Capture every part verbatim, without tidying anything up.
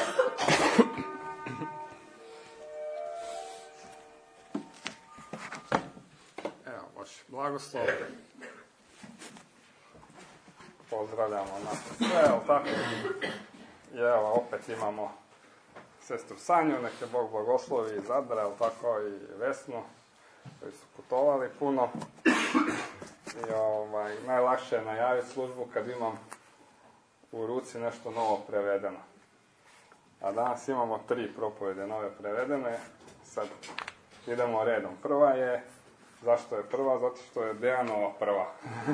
Evo, Bože, blagoslov. Pozdravljamo nas sve, evo tako. I evo, opet imamo sestru Sanju, neke Bog blagoslovi iz Zadra, evo tako, i Vesnu, koji su putovali puno. I ovaj, najlakše je najaviti službu kad imam u ruci nešto novo prevedeno. A danas imamo tri propovjede nove prevedene. Sad idemo redom. Prva je, zašto je prva? Zato što je Dejanova prva.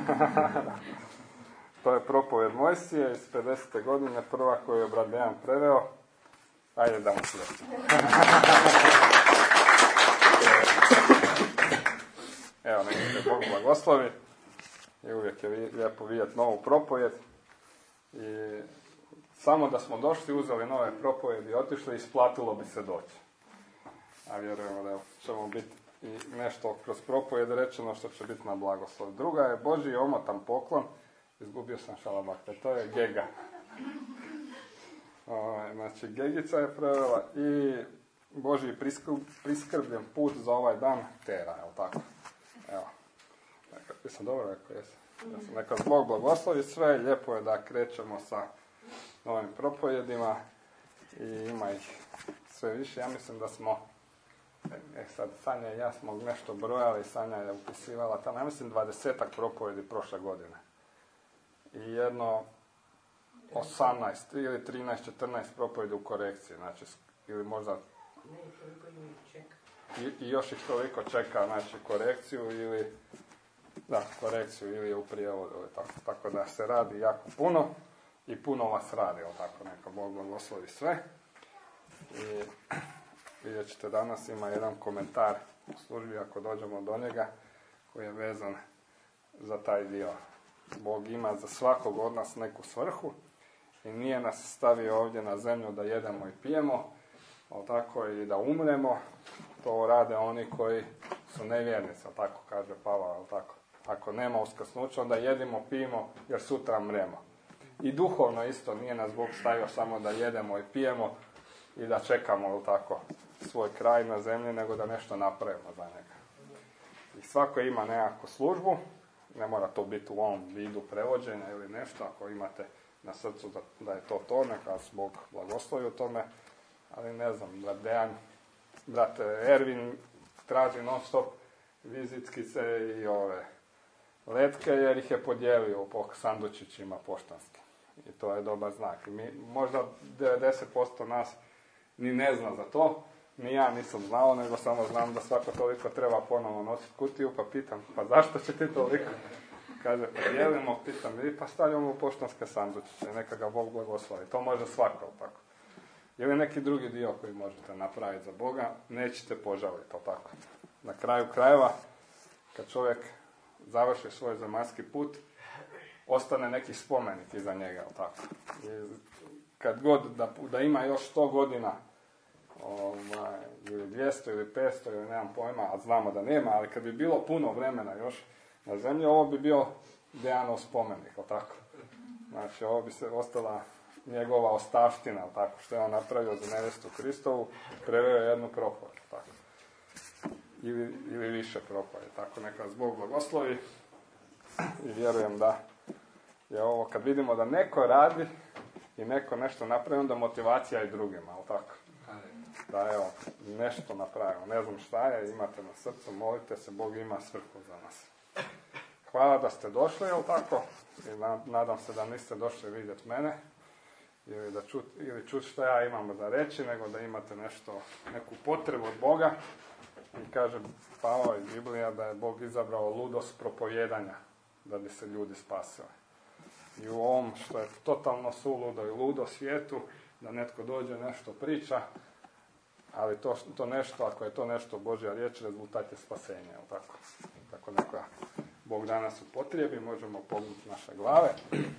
To je propovjed Mojsije iz pedesete godine, prva koju je brat Dejan preveo. Ajde da mu sliječi. Evo, neka te Bog blagoslovi. I uvijek je lijepo vidjeti novu propovjed. I samo da smo došli, uzeli nove propovjedi i otišli, isplatilo bi se doći. A vjerujemo da ćemo biti i nešto kroz propovjed rečeno što će biti na blagoslov. Druga je Božji omotan poklon. Izgubio sam šalabakte, to je Gega. O, znači, Gegica je prevela i Božji priskrbljen put za ovaj dan Tera, je li tako? Evo. Neka, ti sam dobro rekao, jesam. Jesam. Neka Bog blagoslovi sve, lijepo je da krećemo sa novim propovedima i ima ih sve više. Ja mislim da smo, e sad Sanja i ja smo nešto brojali, Sanja je upisivala tamo, ja mislim dvadesetak propovedi prošle godine. I jedno osamnaest ili trinaest, četrnaest propovedi u korekciji, znači, ili možda i, i još ih toliko čeka, znači, korekciju ili da, korekciju ili u prijevodu, tako, tako da se radi jako puno i puno vas radi, tako, neka Bog blagoslovi sve. I vidjet ćete danas ima jedan komentar u službi, ako dođemo do njega, koji je vezan za taj dio. Bog ima za svakog od nas neku svrhu i nije nas stavio ovdje na zemlju da jedemo i pijemo, ali tako i da umremo. To rade oni koji su nevjernici, ali tako kaže Pavao, ali tako. Ako nema uskrsnuća, onda jedimo, pijemo, jer sutra mremo. I duhovno isto, nije nas Bog stavio samo da jedemo i pijemo i da čekamo, ali tako, svoj kraj na zemlji, nego da nešto napravimo za njega. I svako ima nekakvu službu. Ne mora to biti u ovom vidu prevođenja ili nešto, ako imate na srcu da, da je to to, neka vas Bog blagoslovi u tome, ali ne znam, brat Dejan, brat Ervin traži non stop vizitkice i ove letke, jer ih je podijelio po sandučićima poštanskim. I to je dobar znak. I mi, možda devedeset posto nas ni ne zna za to, ni ja nisam znao, nego samo znam da svako toliko treba ponovno nositi kutiju, pa pitam, pa zašto će ti toliko? Kaže, pa dijelimo, pitam, i pa stavljamo u poštanske sandučiće, neka ga Bog blagoslovi. To može svako, tako. Ili neki drugi dio koji možete napraviti za Boga, nećete požaliti, to tako. Na kraju krajeva, kad čovjek završi svoj zemaljski put, ostane neki spomenik iza njega, tako. I kad god da, da ima još sto godina, Ovaj, ili dvjesto ili petsto ili nemam pojma, a znamo da nema, ali kad bi bilo puno vremena još na zemlji, ovo bi bio Dejanov spomenik, tako? Znači, ovo bi se ostala njegova ostavština, tako, što je on napravio za nevjestu Kristovu, preveo jednu propovjed, tako. Ili, ili više propovjedi, tako, neka vas Bog blagoslovi i vjerujem da je ovo, kad vidimo da neko radi i neko nešto napravi, onda motivacija i drugima, ali tako? Da, evo, nešto napravimo. Ne znam šta je, imate na srcu, molite se, Bog ima svrhu za nas. Hvala da ste došli, jel tako? I nadam se da niste došli vidjeti mene, ili da čut, ili čut šta ja imam za reći, nego da imate nešto, neku potrebu od Boga. I kaže Pavao iz Biblija da je Bog izabrao ludost propovijedanja, da bi se ljudi spasili. I u ovom što je totalno suludo i ludo svijetu, da netko dođe, nešto priča, ali to, to nešto, ako je to nešto Božja riječ, rezultat je spasenja, jel tako? Tako neka Bog danas upotrijebi, možemo pognuti naše glave.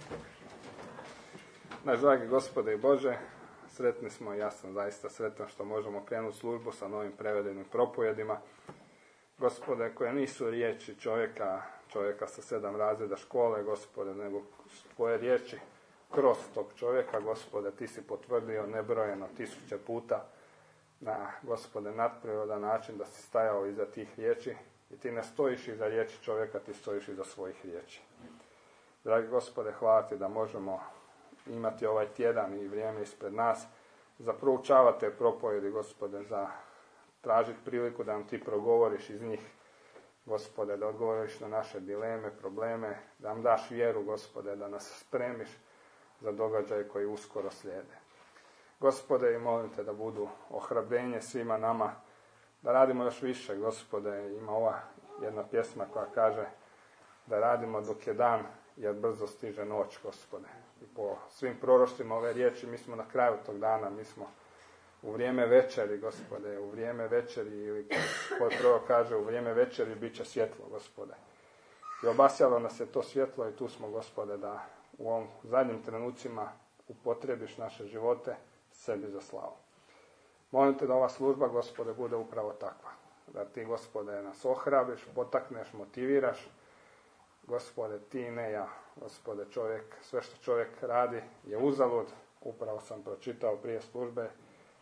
Naš dragi Gospode i Bože, sretni smo i ja sam zaista sretan što možemo krenuti službu sa novim prevedenim propovedima. Gospode, koje nisu riječi čovjeka, čovjeka sa sedam razreda škole, Gospode, nego tvoje riječi kroz tog čovjeka, Gospode, ti si potvrdio nebrojeno tisuće puta na, Gospode, nadprirodan način da si stajao iza tih riječi i ti ne stojiš iza riječi čovjeka, ti stojiš iza svojih riječi. Dragi Gospode, hvala ti da možemo imati ovaj tjedan i vrijeme ispred nas za proučavati te propovjedi, Gospode, za tražiti priliku da nam ti progovoriš iz njih, Gospode, da odgovoriš na naše dileme, probleme, da nam daš vjeru, Gospode, da nas spremiš za događaje koji uskoro slijede. Gospode, i molim te da budu ohrabrenje svima nama, da radimo još više, Gospode. Ima ova jedna pjesma koja kaže da radimo dok je dan, jer brzo stiže noć, Gospode. I po svim proroštvima ove riječi mi smo na kraju tog dana, mi smo u vrijeme večeri, Gospode, u vrijeme večeri, ili koji prorok kaže, u vrijeme večeri bit će svjetlo, Gospode. I obasjalo nas je to svjetlo i tu smo, Gospode, da u ovom zadnjim trenucima upotrebiš naše živote sebi za slavu. Molim te da ova služba, Gospode, bude upravo takva. Da ti, Gospode, nas ohrabiš, potakneš, motiviraš. Gospode, ti ne ja. Gospode, čovjek, sve što čovjek radi je uzalud. Upravo sam pročitao prije službe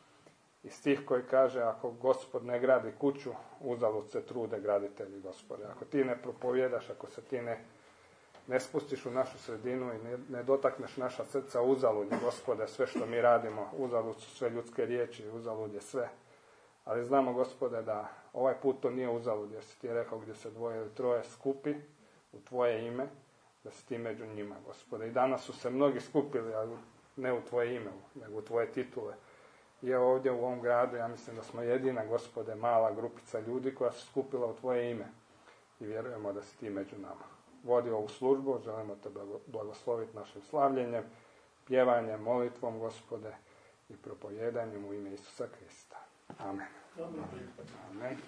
i stih koji kaže, ako Gospod ne gradi kuću, uzalud se trude graditelji, Gospode. Ako ti ne propovjedaš, ako se ti ne, ne spustiš u našu sredinu i ne, ne dotakneš naša srca, uzalud je, Gospode, sve što mi radimo, uzalud su sve ljudske riječi, uzalud je sve. Ali znamo, Gospode, da ovaj put to nije uzalud, jer si ti rekao gdje se dvoje ili troje skupi u tvoje ime, da si ti među njima, Gospode. I danas su se mnogi skupili, ali ne u tvoje ime, nego u tvoje titule. I ovdje u ovom gradu, ja mislim da smo jedina, Gospode, mala grupica ljudi koja se skupila u tvoje ime. I vjerujemo da si ti među nama. Vodi ovu službu, želimo te blagosloviti našim slavljenjem, pjevanjem, molitvom, Gospode, i propojedanjem u ime Isusa Krista. Amen. Amen.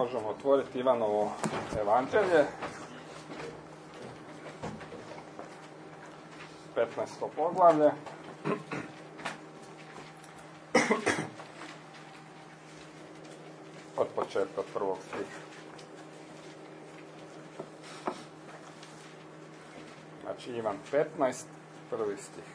možemo otvoriti Ivanovo evanđelje, petnaesto poglavlje. Od početka, od prvog stiha. Znači Ivan petnaest, prvi stih.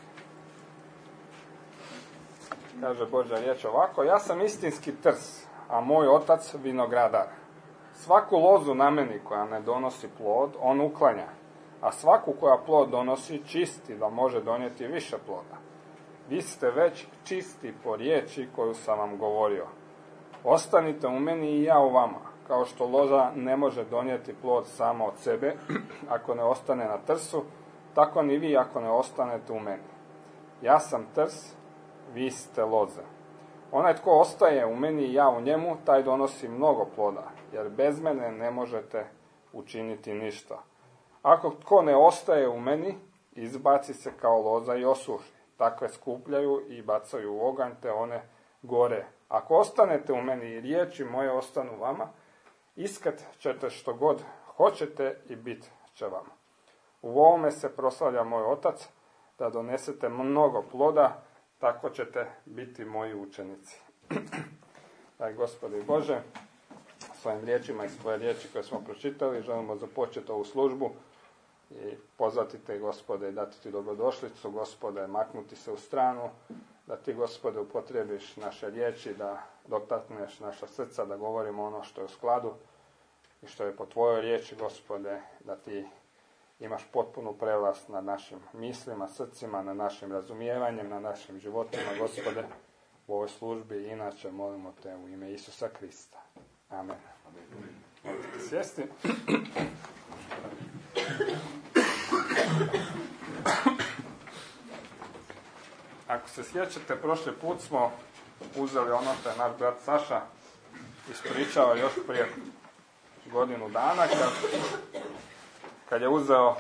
Kaže Božja riječ ovako: ja sam istinski trs, a moj otac vinogradar. Svaku lozu na meni koja ne donosi plod, on uklanja, a svaku koja plod donosi čisti, da može donijeti više ploda. Vi ste već čisti po riječi koju sam vam govorio. Ostanite u meni i ja u vama, kao što loza ne može donijeti plod sama od sebe, ako ne ostane na trsu, tako ni vi ako ne ostanete u meni. Ja sam trs, vi ste loze. Onaj tko ostaje u meni i ja u njemu, taj donosi mnogo ploda, jer bez mene ne možete učiniti ništa. Ako tko ne ostaje u meni, izbaci se kao loza i osuši. Takve skupljaju i bacaju u oganj, te one gore. Ako ostanete u meni i riječi moje ostanu vama, iskat ćete što god hoćete i bit će vama. U ovome se proslavlja moj otac, da donesete mnogo ploda, tako ćete biti moji učenici. Daj Gospodi Bože, svojim riječima i svoje riječi koje smo pročitali, želimo započeti ovu službu i pozvati te, Gospode, i dati ti dobrodošlicu, Gospode, maknuti se u stranu, da ti, Gospode, upotrebiš naše riječi, da dotakneš naša srca, da govorimo ono što je u skladu i što je po tvojoj riječi, Gospode, da ti imaš potpunu prevlast nad našim mislima, srcima, nad našim razumijevanjem, nad našim životima, Gospode, u ovoj službi i inače molimo te u ime Isusa Krista. Amen. Možete sjesti. Ako se sjećate, prošli put smo uzeli ono što je naš brat Saša ispričao još prije godinu dana, kad, kad je uzeo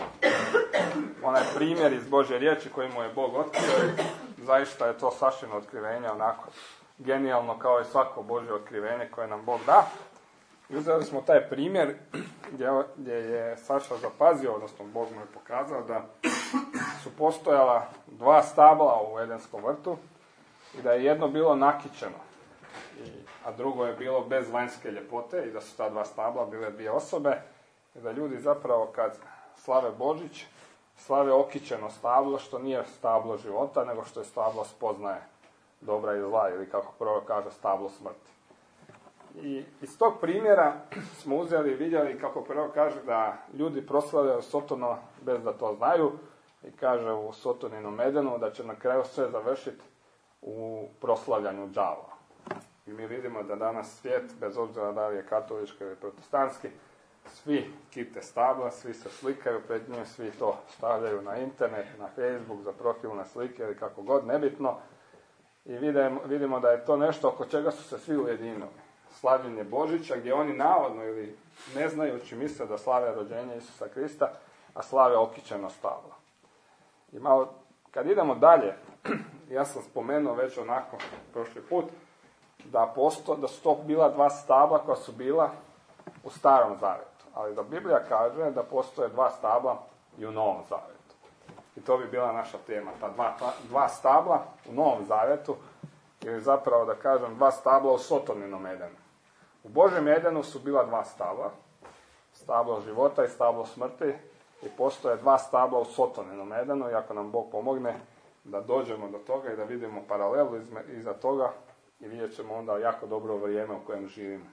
onaj primjer iz Božje riječi koji mu je Bog otkrio. Zaista je to Sašino otkrivenje onako genijalno kao i svako Božje otkrivenje koje nam Bog da. I uzeli smo taj primjer gdje, gdje je Saša zapazio, odnosno Bog mu je pokazao da su postojala dva stabla u Edenskom vrtu i da je jedno bilo nakićeno, i, a drugo je bilo bez vanjske ljepote, i da su ta dva stabla bile dvije osobe, i da ljudi zapravo kad slave Božić, slave okićeno stablo, što nije stablo života, nego što je stablo spoznaje dobra i zla, ili kako prorok kaže, stablo smrti. I iz tog primjera smo uzeli i vidjeli kako prorok kaže da ljudi proslavljaju Sotono bez da to znaju, i kaže u Sotoninom Edenu da će na kraju sve završiti u proslavljanju đavola. I mi vidimo da danas svijet, bez obzira da li je katolički ili protestantski, svi kite stabla, svi se slikaju pred njim, svi to stavljaju na internet, na Facebook, za profilne slike ili kako god, nebitno. I vidimo, vidimo da je to nešto oko čega su se svi ujedinili. Slavljenje Božića, gdje oni navodno ili ne znajući misle da slave rođenje Isusa Krista, a slave okićeno stablo. I malo, kad idemo dalje, ja sam spomenuo već onako prošli put, da, posto, da su to bila dva stabla koja su bila u Starom Zavjetu. Ali da Biblija kaže da postoje dva stabla i u Novom Zavjetu. I to bi bila naša tema, ta dva, dva stabla u Novom Zavjetu, ili zapravo da kažem dva stabla u Sotoninom Edenu. U Božjem Edenu su bila dva stabla, stablo života i stablo smrti, i postoje dva stabla u Sotoninom Edenu, i ako nam Bog pomogne da dođemo do toga i da vidimo paralelu iza toga, i vidjet ćemo onda jako dobro vrijeme u kojem živimo.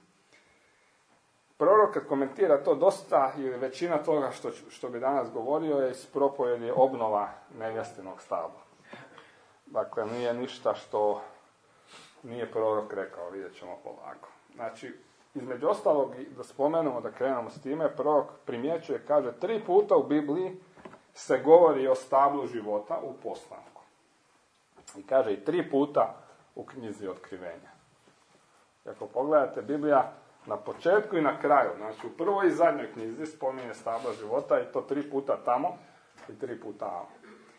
Prorok kad komentira to dosta, ili većina toga što, što bi danas govorio, je iz propovjedi obnova nevjestinog stabla. Dakle, nije ništa što nije prorok rekao, vidjet ćemo polako. Znači, između ostalog, da spomenemo, da krenemo s time, prorok primjećuje, kaže, tri puta u Bibliji se govori o stablu života u Poslanku. I kaže i tri puta u knjizi Otkrivenja. Ako pogledate, Biblija na početku i na kraju, znači u prvoj i zadnjoj knjizi spominje stablo života, i to tri puta tamo i tri puta tamo.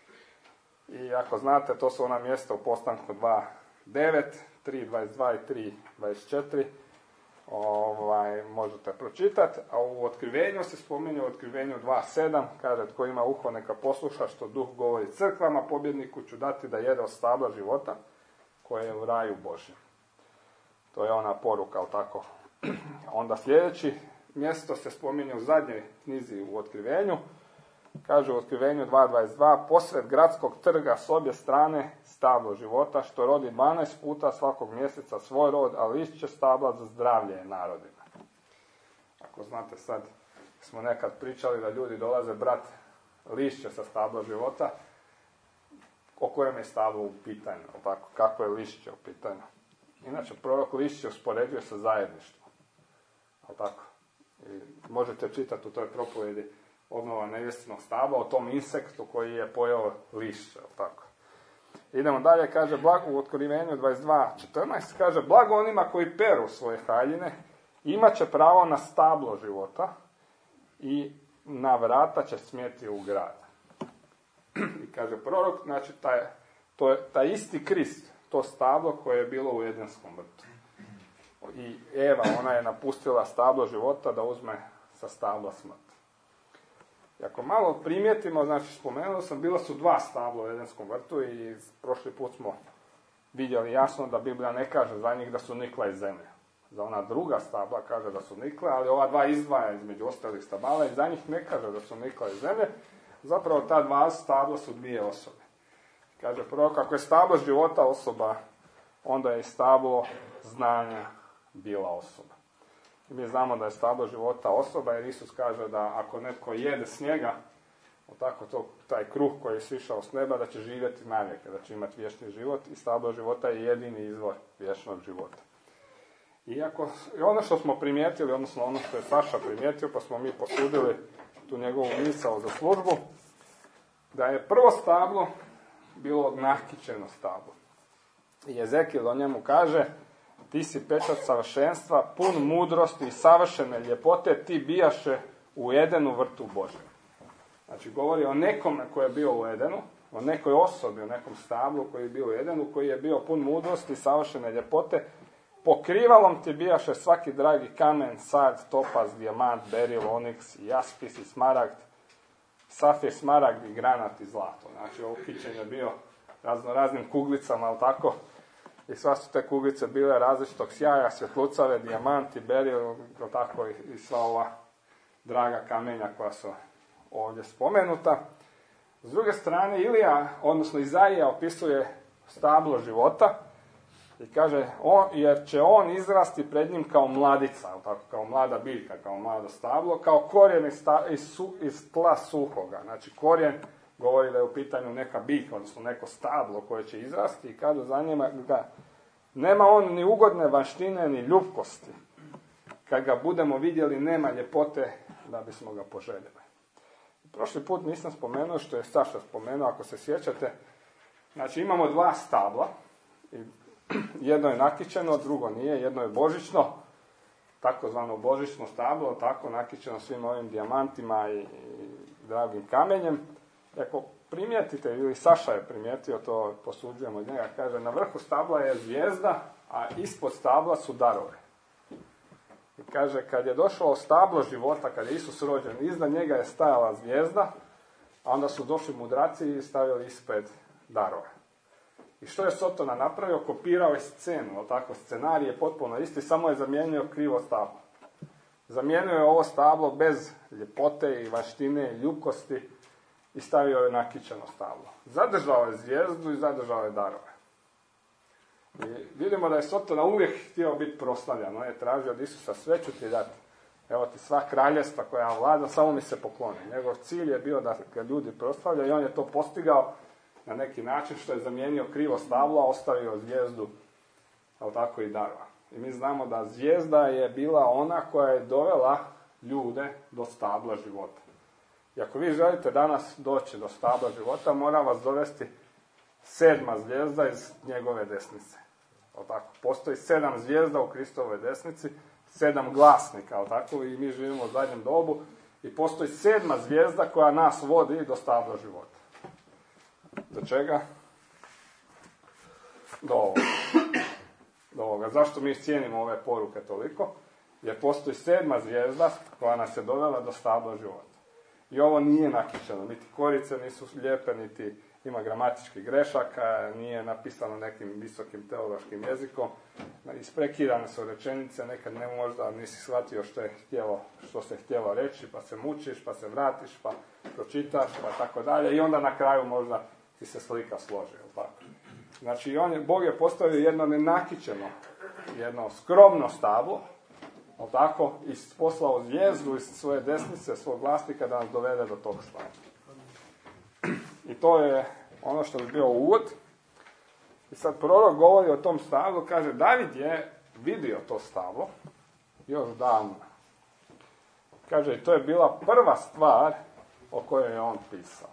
I ako znate, to su ona mjesta u Postanku dva devet, tri dvadeset dva i tri dvadeset četiri. ovaj, možete pročitati, a u Otkrivenju se spominje u Otkrivenju dva sedam, kaže tko ima uho neka posluša što duh govori crkvama, pobjedniku ću dati da jede od stabla života koje je u raju Božjem. To je ona poruka, ali tako. Onda sljedeći mjesto se spominje u zadnjoj knjizi u Otkrivenju, kaže u Otkrivenju dva dvadeset dva, posred gradskog trga s obje strane stablo života, što rodi dvanaest puta svakog mjeseca svoj rod, a lišće stabla za zdravlje narodima. Ako znate, sad smo nekad pričali da ljudi dolaze brat lišće sa stabla života, o kojem je stablo u pitanju, tako, kako je lišće u pitanju. Inače, prorok lišće uspoređuje sa zajedništvom. Tako. I možete čitati u toj propovjedi obnova nevjestinog stabla o tom insektu koji je pojeo lišće. Tako. Idemo dalje, kaže blago u Otkrivenju dvadeset dva četrnaest, kaže blago onima koji peru svoje haljine, imat će pravo na stablo života i na vrata će smjeti u grad. I kaže prorok, znači taj, to je taj isti Krist, to stablo koje je bilo u Edenskom vrtu. I Eva, ona je napustila stablo života da uzme sa stabla smrti. I ako malo primijetimo, znači spomenuo sam, bila su dva stabla u Edenskom vrtu i prošli put smo vidjeli jasno da Biblija ne kaže za njih da su nikla iz zemlje. Za ona druga stabla kaže da su nikla, ali ova dva izdvaja između ostalih stabala i za njih ne kaže da su nikla iz zemlje. Zapravo ta dva stabla su dvije osobe. Kaže prorok, ako je stablo života osoba, onda je i stablo znanja bila osoba. I mi znamo da je stablo života osoba, jer Isus kaže da ako netko jede s njega, tako to, taj kruh koji je sišao s neba, da će živjeti navijeke, da će imati vječni život i stablo života je jedini izvor vječnog života. Iako, i ono što smo primijetili, odnosno ono što je Saša primijetio, pa smo mi posudili tu njegovu misao za službu, da je prvo stablo bilo nakićeno stablo. I Ezekijel o njemu kaže, ti si pečat savršenstva, pun mudrosti i savršene ljepote, ti bijaše u Edenu vrtu Božjem. Znači, govori o nekome koji je bio u Edenu, o nekoj osobi, o nekom stablu koji je bio u Edenu, koji je bio pun mudrosti i savršene ljepote. Pokrivalom ti bijaše svaki dragi kamen, sard, topaz, dijamant, beril, oniks, jaspis i smaragd, safir, smaragd i granat i zlato. Znači, ovo kićenje je bio razno raznim kuglicama, ali tako? I sva su te kuglice bile različitog sjaja, svjetlucave, dijamanti, beril, tako i sva ova draga kamenja koja su ovdje spomenuta. S druge strane, Ilija, odnosno Izaija, opisuje stablo života i kaže, on, jer će on izrasti pred njim kao mladica, tako, kao mlada biljka, kao mlado stablo, kao korijen iz, sta, iz, su, iz tla suhoga. Znači, korijen govori da je u pitanju neka biljka, odnosno neko stablo koje će izrasti i kaže za njima ga, nema on ni ugodne vanštine, ni ljubkosti. Kad ga budemo vidjeli, nema ljepote da bismo ga poželjeli. Prošli put nisam spomenuo, što je Saša spomenuo, ako se sjećate. Znači, imamo dva stabla. I jedno je nakićeno, drugo nije. Jedno je božićno, takozvano božićno stablo, tako nakićeno svim ovim dijamantima i, i dragim kamenjem. Ako primijetite, ili Saša je primijetio, to posuđujemo od njega, kaže, na vrhu stabla je zvijezda, a ispod stabla su darove. I kaže, kad je došlo stablo života, kad je Isus rođen, iznad njega je stajala zvijezda, a onda su došli mudraci i stavili ispred darove. I što je Sotona napravio? Kopirao je scenu, tako, scenarij je potpuno isti, samo je zamijenio krivo stablo. Zamijenio je ovo stablo bez ljepote i vanštine i ljubkosti i stavio je nakićeno stablo. Zadržao je zvijezdu i zadržao je darove. I vidimo da je Sotona uvijek htio biti proslavljan. On je tražio od Isusa, sve ću ti dati. Evo ti sva kraljevstva koja ja vladam, samo mi se pokloni. Njegov cilj je bio da ga ljudi proslavljaju i on je to postigao na neki način što je zamijenio krivo stablo, a ostavio zvijezdu, ali tako i darova. I mi znamo da zvijezda je bila ona koja je dovela ljude do stabla života. I ako vi želite danas doći do stabla života, mora vas dovesti sedma zvijezda iz njegove desnice. O tako, postoji sedam zvijezda u Kristovoj desnici, sedam glasnika, o tako, i mi živimo u zadnjem dobu, i postoji sedma zvijezda koja nas vodi do stabla života. Do čega? Do ovoga. Do ovoga. Zašto mi cijenimo ove poruke toliko? Jer postoji sedma zvijezda koja nas je dovela do stabla života. I ovo nije nakićeno, niti korice nisu lijepe, niti ima gramatičkih grešaka, nije napisano nekim visokim teološkim jezikom, isprekidane su rečenice, nekad ne možda nisi shvatio što je htjelo, što se htjelo reći, pa se mučiš, pa se vratiš, pa pročitaš, pa tako dalje, i onda na kraju možda ti se slika složi, tako. Znači, on je, Bog je postavio jedno nenakićeno, jedno skromno stablo, tako, i poslao zvijezdu iz svoje desnice, svog vlasnika da nas dovede do tog stabla. I to je ono što bi bio uvod. I sad prorok govori o tom stablu, kaže, David je vidio to stablo još davno. Kaže, i to je bila prva stvar o kojoj je on pisao.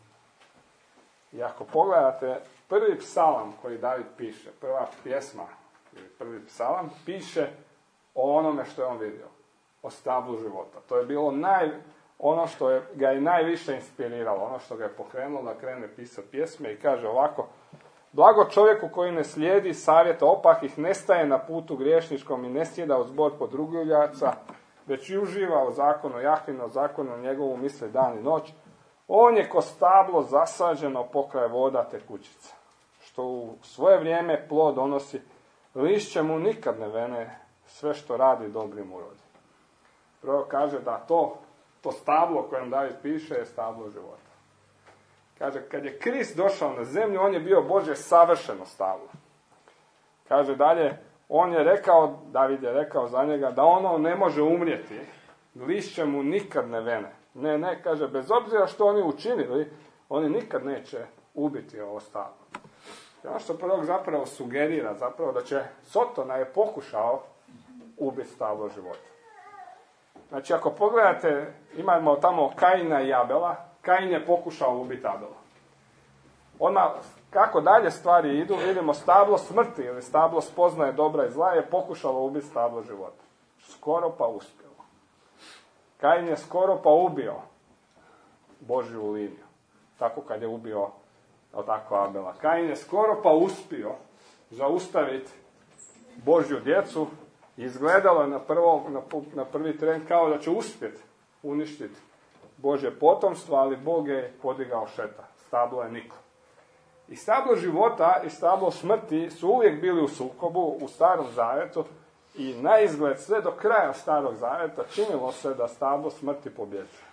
I ako pogledate prvi psalam koji David piše, prva pjesma ili prvi psalam, piše o onome što je on vidio, o stablu života. To je bilo naj, ono što je, ga je najviše inspiriralo, ono što ga je pokrenulo da krene pisati pjesme, i kaže ovako: blago čovjeku koji ne slijedi savjeta opakih, ne staje na putu griješničkom i ne sjeda u zbor podruguljaca, već i uživa u zakonu Jahvinu, o zakonu njegovu misli dan i noć. On je ko stablo zasađeno pokraj voda tekućica, što u svoje vrijeme plod donosi, lišće mu nikad ne vene, sve što radi dobrim urodi. Prvo kaže da to, to stablo kojem David piše je stablo života. Kaže, kad je Krist došao na zemlju, on je bio Božje savršeno stablo. Kaže dalje, on je rekao, David je rekao za njega, da ono ne može umrijeti, lišće mu nikad ne vene. Ne, ne, kaže, bez obzira što oni učinili, oni nikad neće ubiti ovo stablo. I ono što prorok zapravo sugerira, zapravo da će Sotona je pokušao ubiti stablo života. Znači, ako pogledate, imamo tamo Kaina i Abela. Kain je pokušao ubiti Abela. Ona, kako dalje stvari idu, vidimo stablo smrti ili stablo spoznaje dobra i zla je pokušalo ubiti stablo života. Skoro pa uspjelo. Kain je skoro pa ubio Božju liniju. Tako kad je ubio, tako, Abela. Kain je skoro pa uspio zaustaviti Božju djecu. Izgledalo je na, prvo, na, na prvi tren kao da će uspjeti uništiti Božje potomstvo, ali Bog je podigao šeta. Stablo je niklo. I stablo života i stablo smrti su uvijek bili u sukobu u Starom Zavjetu i na izgled sve do kraja Starog Zavjeta činilo se da stablo smrti pobjeđuje.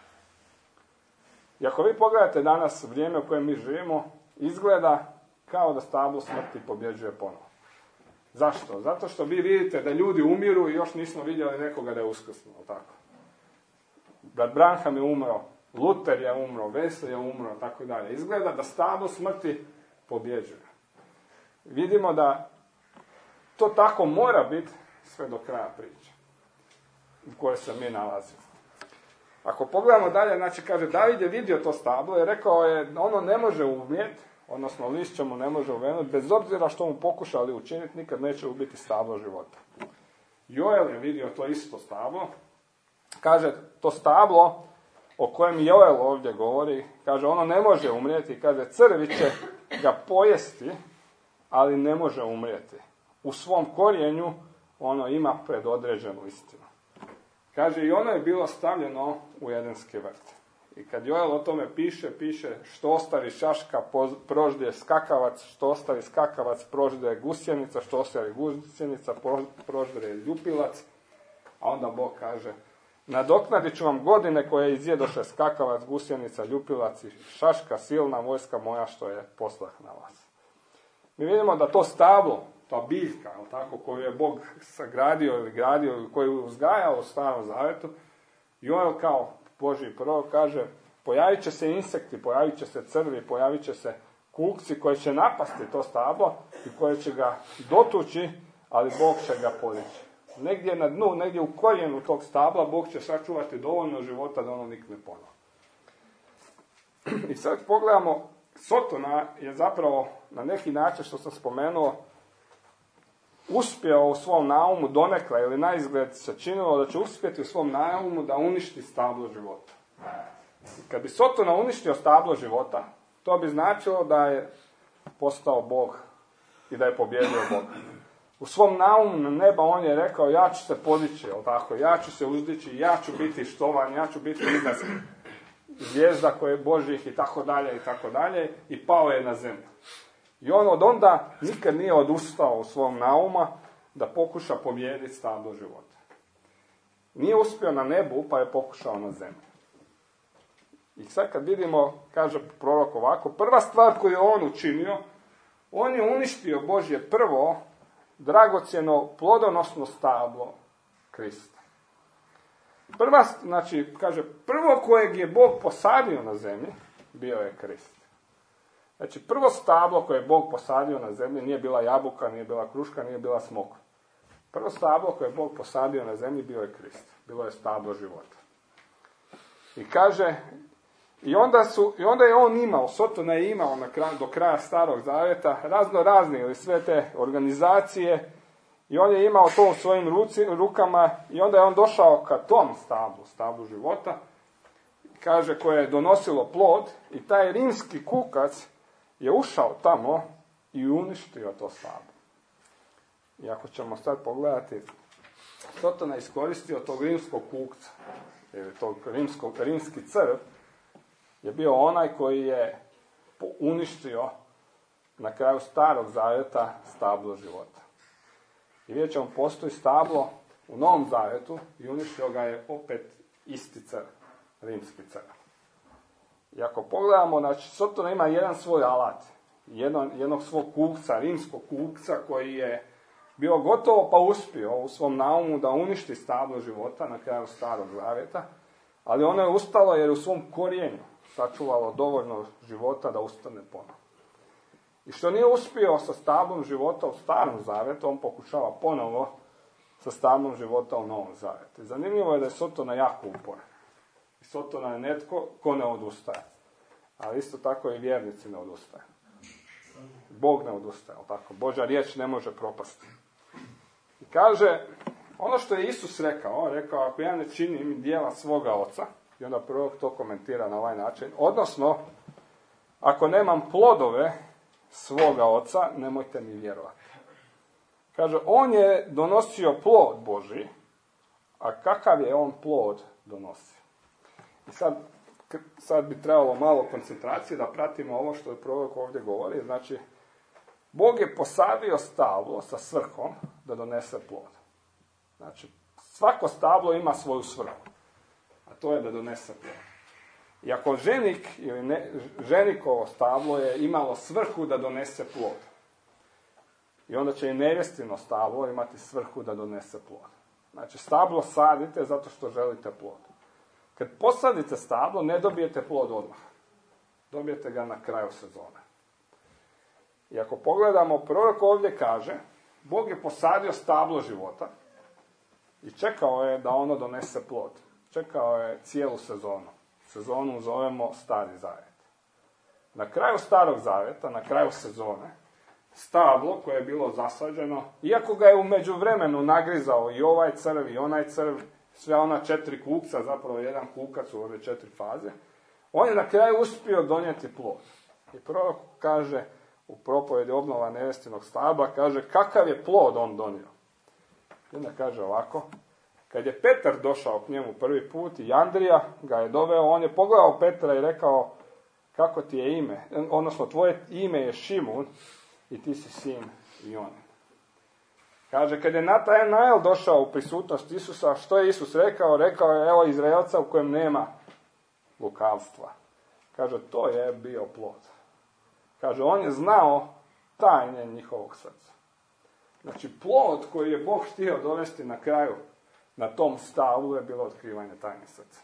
I ako vi pogledate danas vrijeme u kojem mi živimo, izgleda kao da stablo smrti pobjeđuje ponovo. Zašto? Zato što vi vidite da ljudi umiru i još nismo vidjeli nekoga da je uskrsnuo, tako. Brat Branham je umro, Luter je umro, Wesley je umro, tako dalje. Izgleda da stablo smrti pobjeđuje. Vidimo da to tako mora biti sve do kraja priče u kojoj se mi nalazimo. Ako pogledamo dalje, znači kaže, David je vidio to stablo i rekao je, ono ne može umrijeti, odnosno lišće mu ne može uvenuti, bez obzira što mu pokušali učiniti, nikad neće ubiti stablo života. Joel je vidio to isto stablo. Kaže, to stablo o kojem Joel ovdje govori, kaže, ono ne može umrijeti, kaže, crvi će ga pojesti, ali ne može umrijeti. U svom korijenju ono ima predodređenu istinu. Kaže, i ono je bilo stavljeno u Edenski vrt. I kad Joel o tome piše, piše što ostavi šaška, proždje skakavac, što ostavi skakavac, proždje gusjenica, što ostavi gusjenica, proždje ljupilac. A onda Bog kaže, nadoknadit ću vam godine koje izjedoše skakavac, gusjenica, ljupilac i šaška, silna vojska moja što je poslah na vas. Mi vidimo da to stablo, ta biljka, tako, koju je Bog sagradio ili gradio, ili koju je uzgajao u Starom Zavjetu, Joel kao Božji prorok kaže, pojavit će se insekti, pojavit će se crvi, pojavit će se kukci koji će napasti to stablo i koji će ga dotući, ali Bog će ga podići. Negdje na dnu, negdje u korijenu tog stabla, Bog će sačuvati dovoljno života da ono nikne ponovo. I sad pogledamo, Sotona je zapravo na neki način, što sam spomenuo, uspio u svom naumu donekle, ili na izgled se činilo da će uspjeti u svom naumu da uništi stablo života. Kad bi Sotona uništio stablo života, to bi značilo da je postao Bog i da je pobjedio Boga. U svom naumu na neba on je rekao, ja ću se podići, jel tako? Ja ću se uzdići, ja ću biti štovan, ja ću biti iznad zvijezda koje je Božjih i tako dalje i tako dalje, i pao je na zemlju. I on od onda nikad nije odustao u svom nauma da pokuša pobijediti stablo života. Nije uspio na nebu, pa je pokušao na zemlju. I sad kad vidimo, kaže prorok ovako, prva stvar koju je on učinio, on je uništio Božje prvo dragocjeno plodonosno stablo Krista. Prva, znači, kaže, prvo kojeg je Bog posadio na zemlji, bio je Krist. Znači, prvo stablo koje je Bog posadio na zemlji nije bila jabuka, nije bila kruška, nije bila smokva. Prvo stablo koje je Bog posadio na zemlji bio je Krist. Bilo je stablo života. I kaže, i onda, su, i onda je on imao, Sotona je imao na kraju, do kraja Starog Zavjeta, razno razne ili sve te organizacije, i on je imao to u svojim ruci, rukama, i onda je on došao ka tom stablu, stablu života, kaže, koje je donosilo plod, i taj rimski kukac je ušao tamo i uništio to stablo. I ako ćemo sad pogledati, Sotona je iskoristio tog rimskog kukca, ili tog rimskog, rimski crv, je bio onaj koji je uništio na kraju Starog Zavjeta stablo života. I vidjet ćemo, postoji stablo u Novom Zavjetu i uništio ga je opet isti crv, rimski crv. I ako pogledamo, znači, Sotona ima jedan svoj alat, jedno, jednog svog kukca, rimskog kukca, koji je bio gotovo pa uspio u svom naumu da uništi stablo života na kraju Starog Zavjeta, ali ono je ustalo jer u svom korijenju sačuvalo dovoljno života da ustane ponovo. I što nije uspio sa stablom života u Starom Zavjetu, on pokušava ponovo sa stablom života u Novom Zavjetu. I zanimljivo je da je Sotona jako uporan. I Sotona je netko ko ne odustaje. Ali isto tako i vjernici ne odustaje. Bog ne odustaje, ali tako? Božja riječ ne može propasti. I kaže, ono što je Isus rekao, on rekao, ako ja ne činim djela svoga oca, i onda prvo to komentira na ovaj način, odnosno, ako nemam plodove svoga oca, nemojte mi vjerovati. Kaže, on je donosio plod Božji, a kakav je on plod donosio? I sad, sad bi trebalo malo koncentracije da pratimo ovo što je prorok ovdje govori. Znači, Bog je posadio stablo sa svrhom da donese plod. Znači, svako stablo ima svoju svrhu, a to je da donese plod. I ako ženik ili ne, ženikovo stablo je imalo svrhu da donese plod, i onda će i nevjestino stablo imati svrhu da donese plod. Znači, stablo sadite zato što želite plod. Kad posadite stablo, ne dobijete plod odmah. Dobijete ga na kraju sezone. I ako pogledamo, prorok ovdje kaže, Bog je posadio stablo života i čekao je da ono donese plod. Čekao je cijelu sezonu. Sezonu zovemo Stari Zavjet. Na kraju Starog Zavjeta, na kraju sezone, stablo koje je bilo zasađeno, iako ga je u međuvremenu nagrizao i ovaj crv i onaj crv, sve ona četiri kukca, zapravo jedan kukac u ove četiri faze, on je na kraju uspio donijeti plod. I prorok kaže u propovjedi obnova nevjestinog stabla, kaže kakav je plod on donio. I onda kaže ovako, kad je Petar došao k njemu prvi put i Andrija ga je doveo, on je pogledao Petra i rekao, kako ti je ime, odnosno tvoje ime je Šimun i ti si sin Jonin. Kaže, kad je Natanael došao u prisutnost Isusa, što je Isus rekao? Rekao je, evo Izraelca u kojem nema lukavstva. Kaže, to je bio plod. Kaže, on je znao tajne njihovog srca. Znači, plod koji je Bog htio dovesti na kraju, na tom stablu je bilo otkrivanje tajne srca.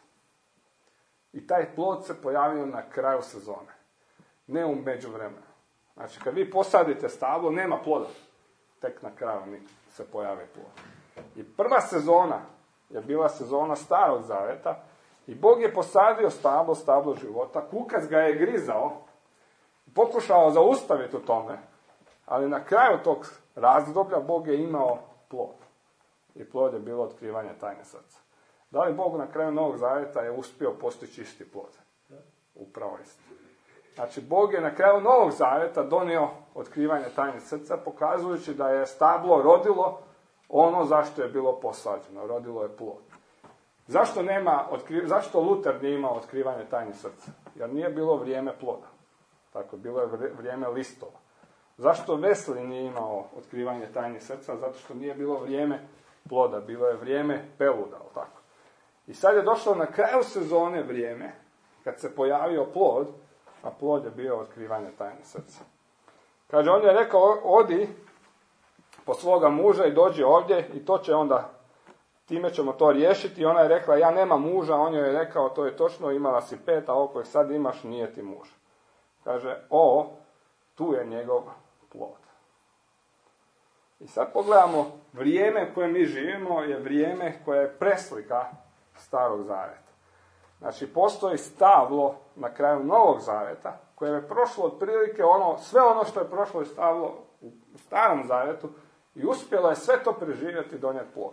I taj plod se pojavio na kraju sezone. Ne u međuvremenu. Znači, kad vi posadite stablo, nema ploda. Tek na kraju se pojavi plod. I prva sezona je bila sezona Starog Zavjeta i Bog je posadio stablo, stablo života, kukac ga je grizao, pokušao zaustaviti u tome, ali na kraju tog razdoblja Bog je imao plod. I plod je bilo otkrivanje tajne srca. Da li Bog na kraju Novog Zavjeta je uspio postići isti plod? Upravo isti. Znači, Bog je na kraju Novog Zaveta donio otkrivanje tajne srca, pokazujući da je stablo rodilo ono zašto je bilo posađeno. Rodilo je plod. Zašto, nema otkri... Zašto Luter nije imao otkrivanje tajne srca? Jer nije bilo vrijeme ploda. Tako, bilo je vrijeme listova. Zašto Wesley nije imao otkrivanje tajne srca? Zato što nije bilo vrijeme ploda, bilo je vrijeme peluda, tako. I sad je došlo na kraju sezone vrijeme, kad se pojavio plod, a plod je bio otkrivanje tajne srca. Kaže, on je rekao, odi po svoga muža i dođi ovdje i to će onda, time ćemo to riješiti. I ona je rekla, ja nemam muža, on joj je rekao, to je točno, imala si pet, a ovo kojeg sad imaš nije ti muž. Kaže, o, tu je njegov plod. I sad pogledamo, vrijeme koje mi živimo je vrijeme koje je preslika Starog Zaveta. Znači, postoji stablo na kraju Novog Zaveta, koje je prošlo otprilike ono, sve ono što je prošlo i stablo u Starom Zavetu i uspjelo je sve to preživjeti i donijeti plod.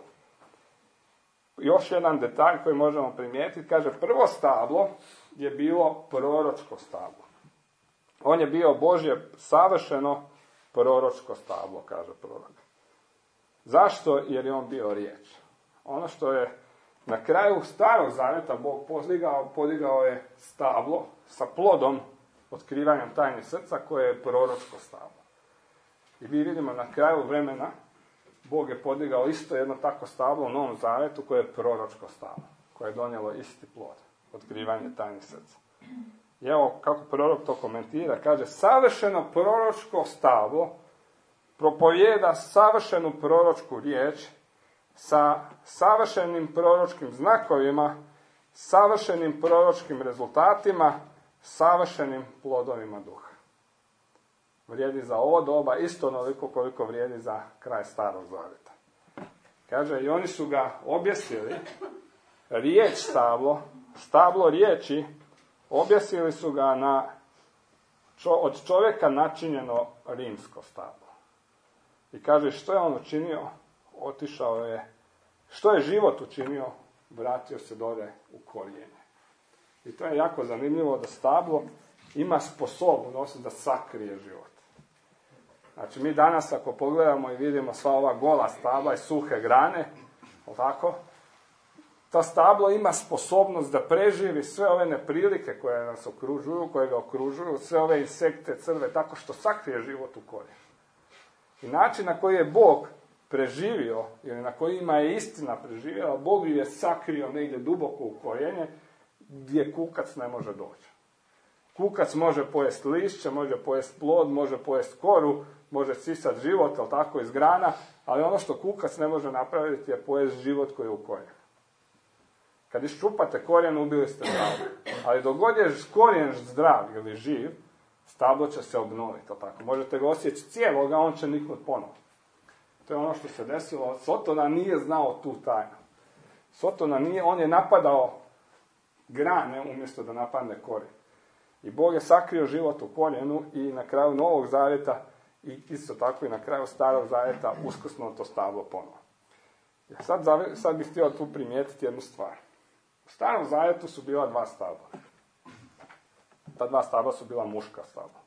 Još jedan detalj koji možemo primijetiti, kaže, prvo stablo je bilo proročko stablo. On je bio Božje savršeno proročko stablo, kaže prorok. Zašto? Jer je on bio riječ. Ono što je na kraju Starog Zaveta Bog podigao, podigao je stablo sa plodom otkrivanjem tajne srca koje je proročko stablo. I mi vidimo na kraju vremena Bog je podigao isto jedno tako stablo u Novom Zavetu koje je proročko stablo, koje je donijelo isti plod, otkrivanje tajne srca. I evo kako prorok to komentira, kaže, savršeno proročko stablo propovijeda savršenu proročku riječ sa savršenim proročkim znakovima, savršenim proročkim rezultatima, savršenim plodovima duha. Vrijedi za ovo doba isto onoliko koliko vrijedi za kraj Starog Zaveta. Kaže, i oni su ga objesili, riječ stablo, stablo riječi, objesili su ga na čo, od čovjeka načinjeno rimsko stablo. I kaže, što je on učinio? Otišao je, što je život učinio? Vratio se dole u korijenje. I to je jako zanimljivo da stablo ima sposobnost da sakrije život. Znači, mi danas ako pogledamo i vidimo sva ova gola stabla i suhe grane, tako, to stablo ima sposobnost da preživi sve ove neprilike koje nas okružuju, koje ga okružuju, sve ove insekte, crve, tako što sakrije život u korijenu. I način na koji je Bog preživio, ili na kojima je istina preživjela, Bog ju je sakrio negdje duboko u korijenje, gdje kukac ne može doći. Kukac može pojesti lišće, može pojesti plod, može pojesti koru, može sisati život, ali tako iz grana, ali ono što kukac ne može napraviti je pojesti život koji je u korijenu. Kad iščupate korijen, ubili ste stablo. Ali dok god je korijen zdrav ili živ, stablo će se obnoviti. Tako. Možete ga osjeći cijeloga, on će niknut ponovno. To je ono što se desilo. Sotona nije znao tu tajnu. Sotona nije, on je napadao grane umjesto da napadne korijen. I Bog je sakrio život u korijenu i na kraju Novog Zaveta i isto tako i na kraju Starog Zaveta uskrsnuo to stablo ponovo. Ja sad, sad bih htio tu primijetiti jednu stvar. U Starom Zavetu su bila dva stabla. Ta dva stabla su bila muška stabla.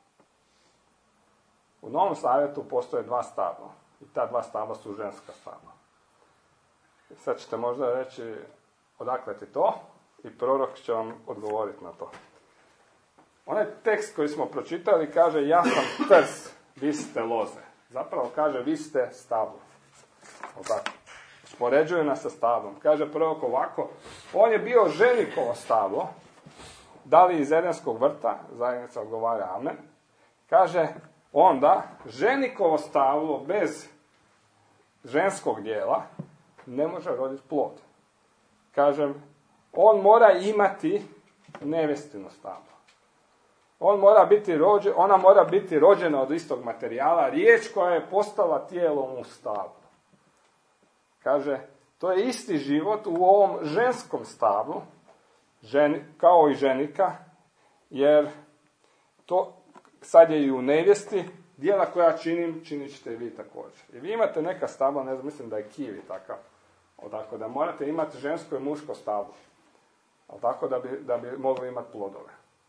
U Novom Zavetu postoje dva stabla. I ta dva stabla su ženska stabla. I sad ćete možda reći odakle ti to? I prorok će vam odgovoriti na to. Onaj tekst koji smo pročitali kaže, ja sam trs, vi ste loze. Zapravo kaže, vi ste stablo. O tako. Uspoređuju nas sa stablom. Kaže prorok ovako, on je bio ženikovo stablo, da li iz Edenskog vrta, zajednica odgovara amen. Kaže, onda, ženikovo stablo bez ženskog dijela ne može roditi plod. Kaže, on mora imati nevestino stablo. On mora biti rođen, ona mora biti rođena od istog materijala, riječ koja je postala tijelom u stablu. Kaže, to je isti život u ovom ženskom stablu, ženi, kao i ženika, jer to sad je i u nevjesti, dijela koja činim, činit ćete i vi također. I vi imate neka stabla, ne znam, mislim da je kivi takav, tako da morate imati žensko i muško stablo, tako da bi, da bi mogli imati plodove.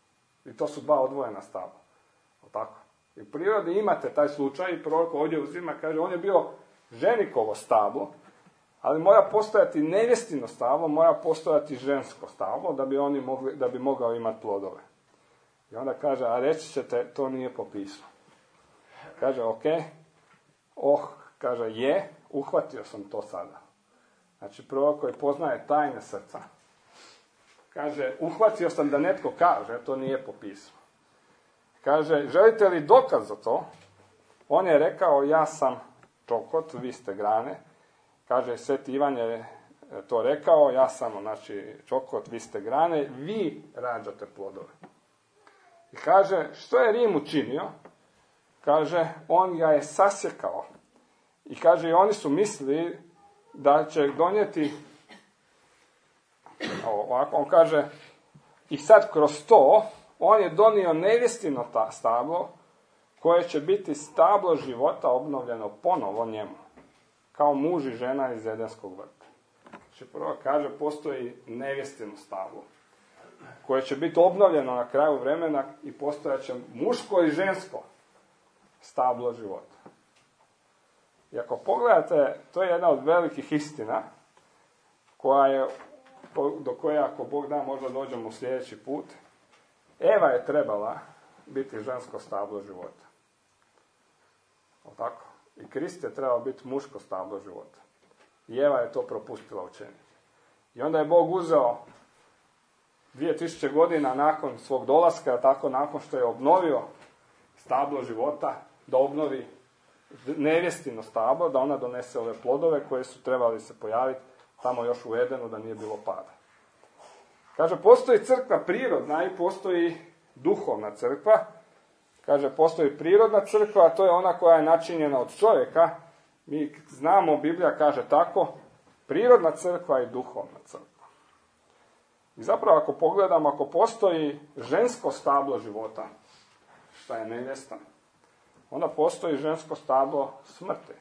I to su dva odvojena stabla. Tako. I u prirodi imate taj slučaj i prorok ovdje uzima, kaže, on je bio ženikovo stablo, ali mora postojati nevjestino stablo, mora postojati žensko stablo da bi oni mogli, da bi mogao imati plodove. I onda kaže, a reći ćete, to nije po pismu. Kaže, ok, oh, kaže, je, uhvatio sam to sada. Znači, prorok koji poznaje tajne srca, kaže, uhvatio sam da netko kaže, to nije po pismu. Kaže, želite li dokaz za to? On je rekao, ja sam čokot, vi ste grane. Kaže, Sveti Ivan je to rekao, ja sam, znači, čokot, vi ste grane, vi rađate plodove. I kaže, što je Rim učinio? Kaže, on ga je sasjekao. I kaže, i oni su mislili da će donijeti, ovako, on kaže, i sad kroz to, on je donio nevjestino stablo, koje će biti stablo života obnovljeno ponovo njemu, kao muž i žena iz Edenskog vrta. Znači, prvo kaže, postoji nevjestino stablo, koje će biti obnovljeno na kraju vremena i postojaće muško i žensko stablo života. I ako pogledate, to je jedna od velikih istina, koja je, do koje, ako Bog da, možda dođemo u sljedeći put. Eva je trebala biti žensko stablo života. O tako? I Krist je trebao biti muško stablo života. I Eva je to propustila učiniti. I onda je Bog uzeo dvije tisuće godina nakon svog dolaska, tako nakon što je obnovio stablo života, da obnovi nevjestino stablo, da ona donese ove plodove koje su trebali se pojaviti tamo još u Edenu, da nije bilo pada. Kaže, postoji crkva prirodna i postoji duhovna crkva. Kaže, postoji prirodna crkva, a to je ona koja je načinjena od čovjeka. Mi znamo, Biblija kaže tako, prirodna crkva i duhovna crkva. I zapravo, ako pogledamo, ako postoji žensko stablo života, šta je nevjesta, onda postoji žensko stablo smrti,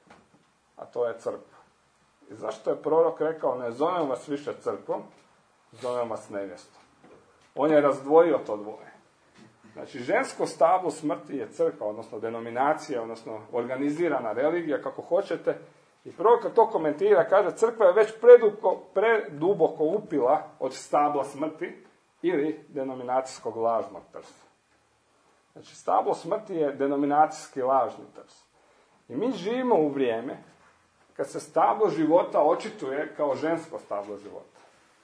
a to je crkva. I zašto je prorok rekao, ne zovem vas više crkvom, zovem vas nevjestom. On je razdvojio to dvoje. Znači, žensko stablo smrti je crkva, odnosno denominacija, odnosno organizirana religija, kako hoćete. I prorok kad to komentira, kaže, crkva je već preduboko, preduboko upila od stabla smrti ili denominacijskog lažnog trsa. Znači, stablo smrti je denominacijski lažni trs. I mi živimo u vrijeme kad se stablo života očituje kao žensko stablo života.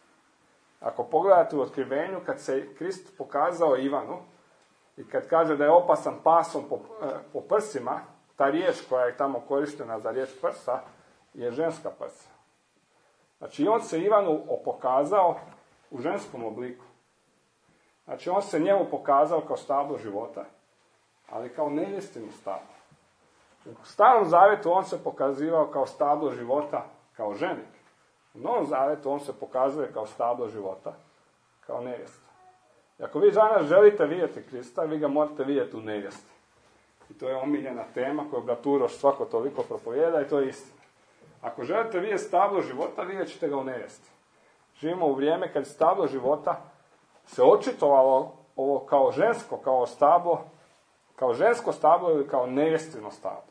Ako pogledate u Otkrivenju, kad se Krist pokazao Ivanu i kad kaže da je opasan pasom po, po prsima, ta riječ koja je tamo korištena za riječ prsa je ženska prsa. Znači, on se Ivanu pokazao u ženskom obliku. Znači, on se njemu pokazao kao stablo života, ali kao nevjestino stablo. U Starom Zavjetu on se pokazivao kao stablo života, kao ženik. U Novom Zavjetu on se pokazuje kao stablo života, kao nevjesta. I ako vi danas želite vidjeti Krista, vi ga morate vidjeti u nevjesti. I to je omiljena tema koju brat Uroš svako toliko propovijeda i to je istina. Ako želite vidjeti stablo života, vidjet ćete ga u nevjesti. Živimo u vrijeme kad stablo života se očitovalo ovo kao žensko, kao stablo, kao žensko stablo ili kao nevjestino stablo.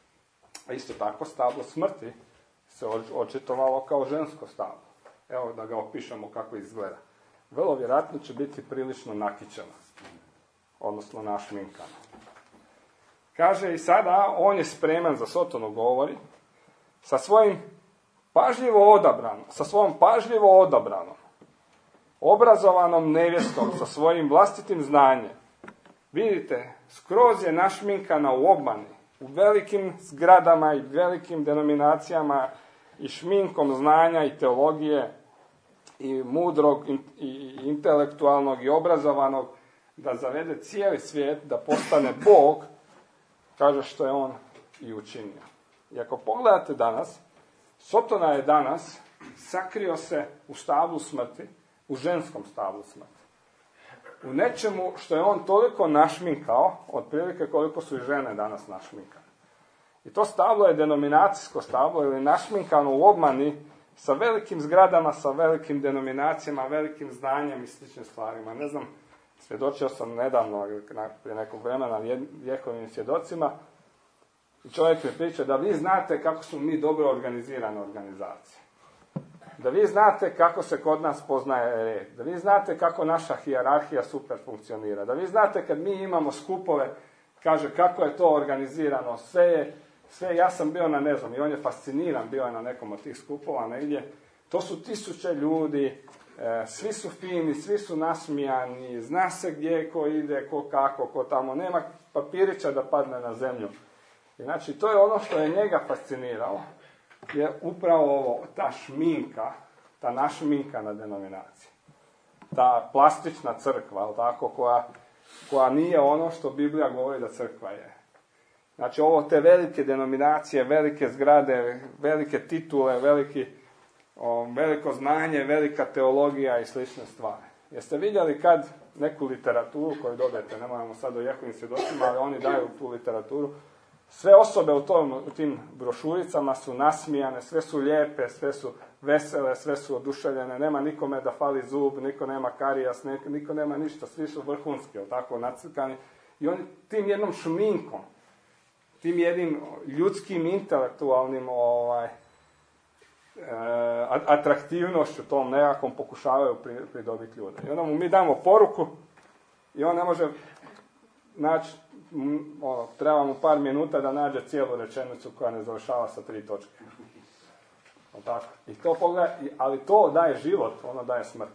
A isto tako stablo smrti se očitovalo kao žensko stablo. Evo da ga opišemo kako izgleda. Vrlo vjerojatno će biti prilično nakićena, odnosno našminkana. Kaže i sada, on je spreman za Sotonu govori, sa svojim pažljivo odabranom, sa svojom pažljivo odabranom, obrazovanom nevjestom, sa svojim vlastitim znanjem. Vidite, skroz je našminkana u obmani, u velikim zgradama i velikim denominacijama i šminkom znanja i teologije i mudrog i intelektualnog i obrazovanog da zavede cijeli svijet, da postane Bog, kaže što je on i učinio. I ako pogledate danas, Sotona je danas sakrio se u stablu smrti, u ženskom stablu smrti. U nečemu što je on toliko našminkao, otprilike koliko su i žene danas našminkane. I to stablo je denominacijsko stablo ili našminkano u obmani sa velikim zgradama, sa velikim denominacijama, velikim znanjem i sličnim stvarima. Ne znam Svjedočio sam nedavno, prije nekog vremena, Jehovim svjedocima, i čovjek mi priča da vi znate kako su mi dobro organizirane organizacije. Da vi znate kako se kod nas poznaje red. Da vi znate kako naša hijerarhija super funkcionira. Da vi znate kad mi imamo skupove, kaže kako je to organizirano, sve je, sve, ja sam bio na, ne znam, i on je fasciniran, bio je na nekom od tih skupova negdje. To su tisuće ljudi, e, svi su fini, svi su nasmijani, zna se gdje ko ide, ko kako, ko tamo, nema papirića da padne na zemlju. I znači, to je ono što je njega fasciniralo, je upravo ovo, ta šminka, ta našminka na denominaciji. Ta plastična crkva, ali tako, koja, koja nije ono što Biblija govori da crkva je. Znači, ovo te velike denominacije, velike zgrade, velike titule, veliki, o, veliko znanje, velika teologija i slične stvari. Jeste vidjeli kad neku literaturu koju dobijete, ne moramo sad o Jehovim svjedocima, ali oni daju tu literaturu, sve osobe u, tom, u tim brošuricama su nasmijane, sve su lijepe, sve su vesele, sve su oduševljene, nema nikome da fali zub, niko nema karijas, niko nema ništa, svi su vrhunski, tako nacrkani. I oni tim jednom šminkom, tim jednim ljudskim, intelektualnim ovaj, e, atraktivnošću tom nekakvom pokušavaju pridobiti ljude. I onda mu mi damo poruku i on ne može naći, ono, treba mu par minuta da nađe cijelu rečenicu koja ne završava sa tri točke. Tako. I to pogleda, ali to daje život, ono daje smrt.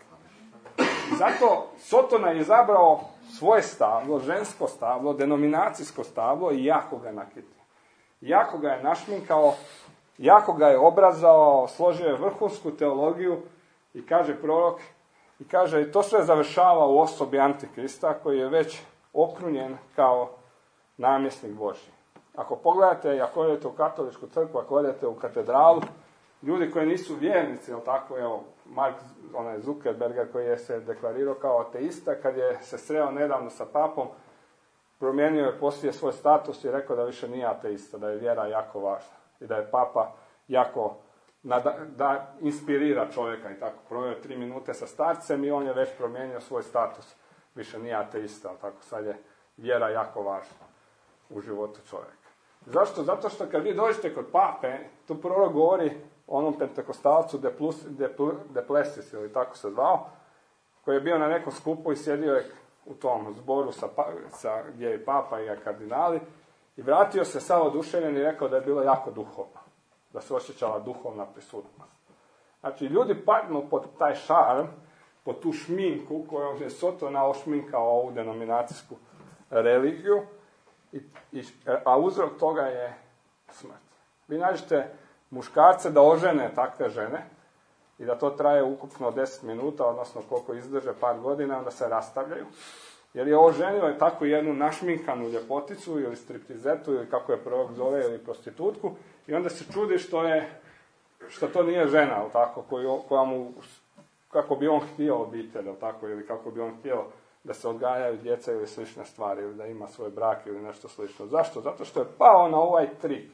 I zato Sotona je izabrao svoje stablo, žensko stablo, denominacijsko stablo i jako ga nakitio. Jako ga je našminkao, jako ga je obrazovao, složio je vrhunsku teologiju i kaže prorok, i kaže i to sve završava u osobi Antikrista koji je već okrunjen kao namjesnik Božji. Ako pogledate, ako odete u katoličku crkvu, ako odete u katedralu, ljudi koji nisu vjernici, jel tako, evo, Mark, onaj Zuckerberger koji je se deklarirao kao ateista, kad je se sreo nedavno sa papom, promijenio je poslije svoj status i rekao da više nije ateista, da je vjera jako važna i da je papa jako da, da inspirira čovjeka i tako. Proveo tri minute sa starcem i on je već promijenio svoj status. Više nije ateista, tako sad je vjera jako važna u životu čovjeka. Zašto? Zato što kad vi dođete kod pape, tu prorok govori o onom pentekostalcu de, plus, de, de Plessis, ili tako se zvao, koji je bio na nekom skupu i sjedio je u tom zboru sa, sa, gdje je papa i kardinali i vratio se sav oduševljen i rekao da je bilo jako duhovno, da se osjećala duhovna prisutnost. Znači, ljudi padnu pod taj šarm, pod tu šminku kojom je Sotona ošminkao ovu denominacijsku religiju, i, i, a uzrok toga je smrt. Vi nađete muškarce da ožene takve žene i da to traje ukupno deset minuta, odnosno koliko izdrže par godina, onda se rastavljaju. Jer je oženio je takvu jednu našminkanu ljepoticu ili striptizetu ili kako je prorok zove ili prostitutku i onda se čudi što je što to nije žena, tako, koju, koja mu, kako bi on htio obitelj, tako, ili kako bi on htio da se odgajaju djeca ili slične stvari, ili da ima svoj brak ili nešto slično. Zašto? Zato što je pao na ovaj trik.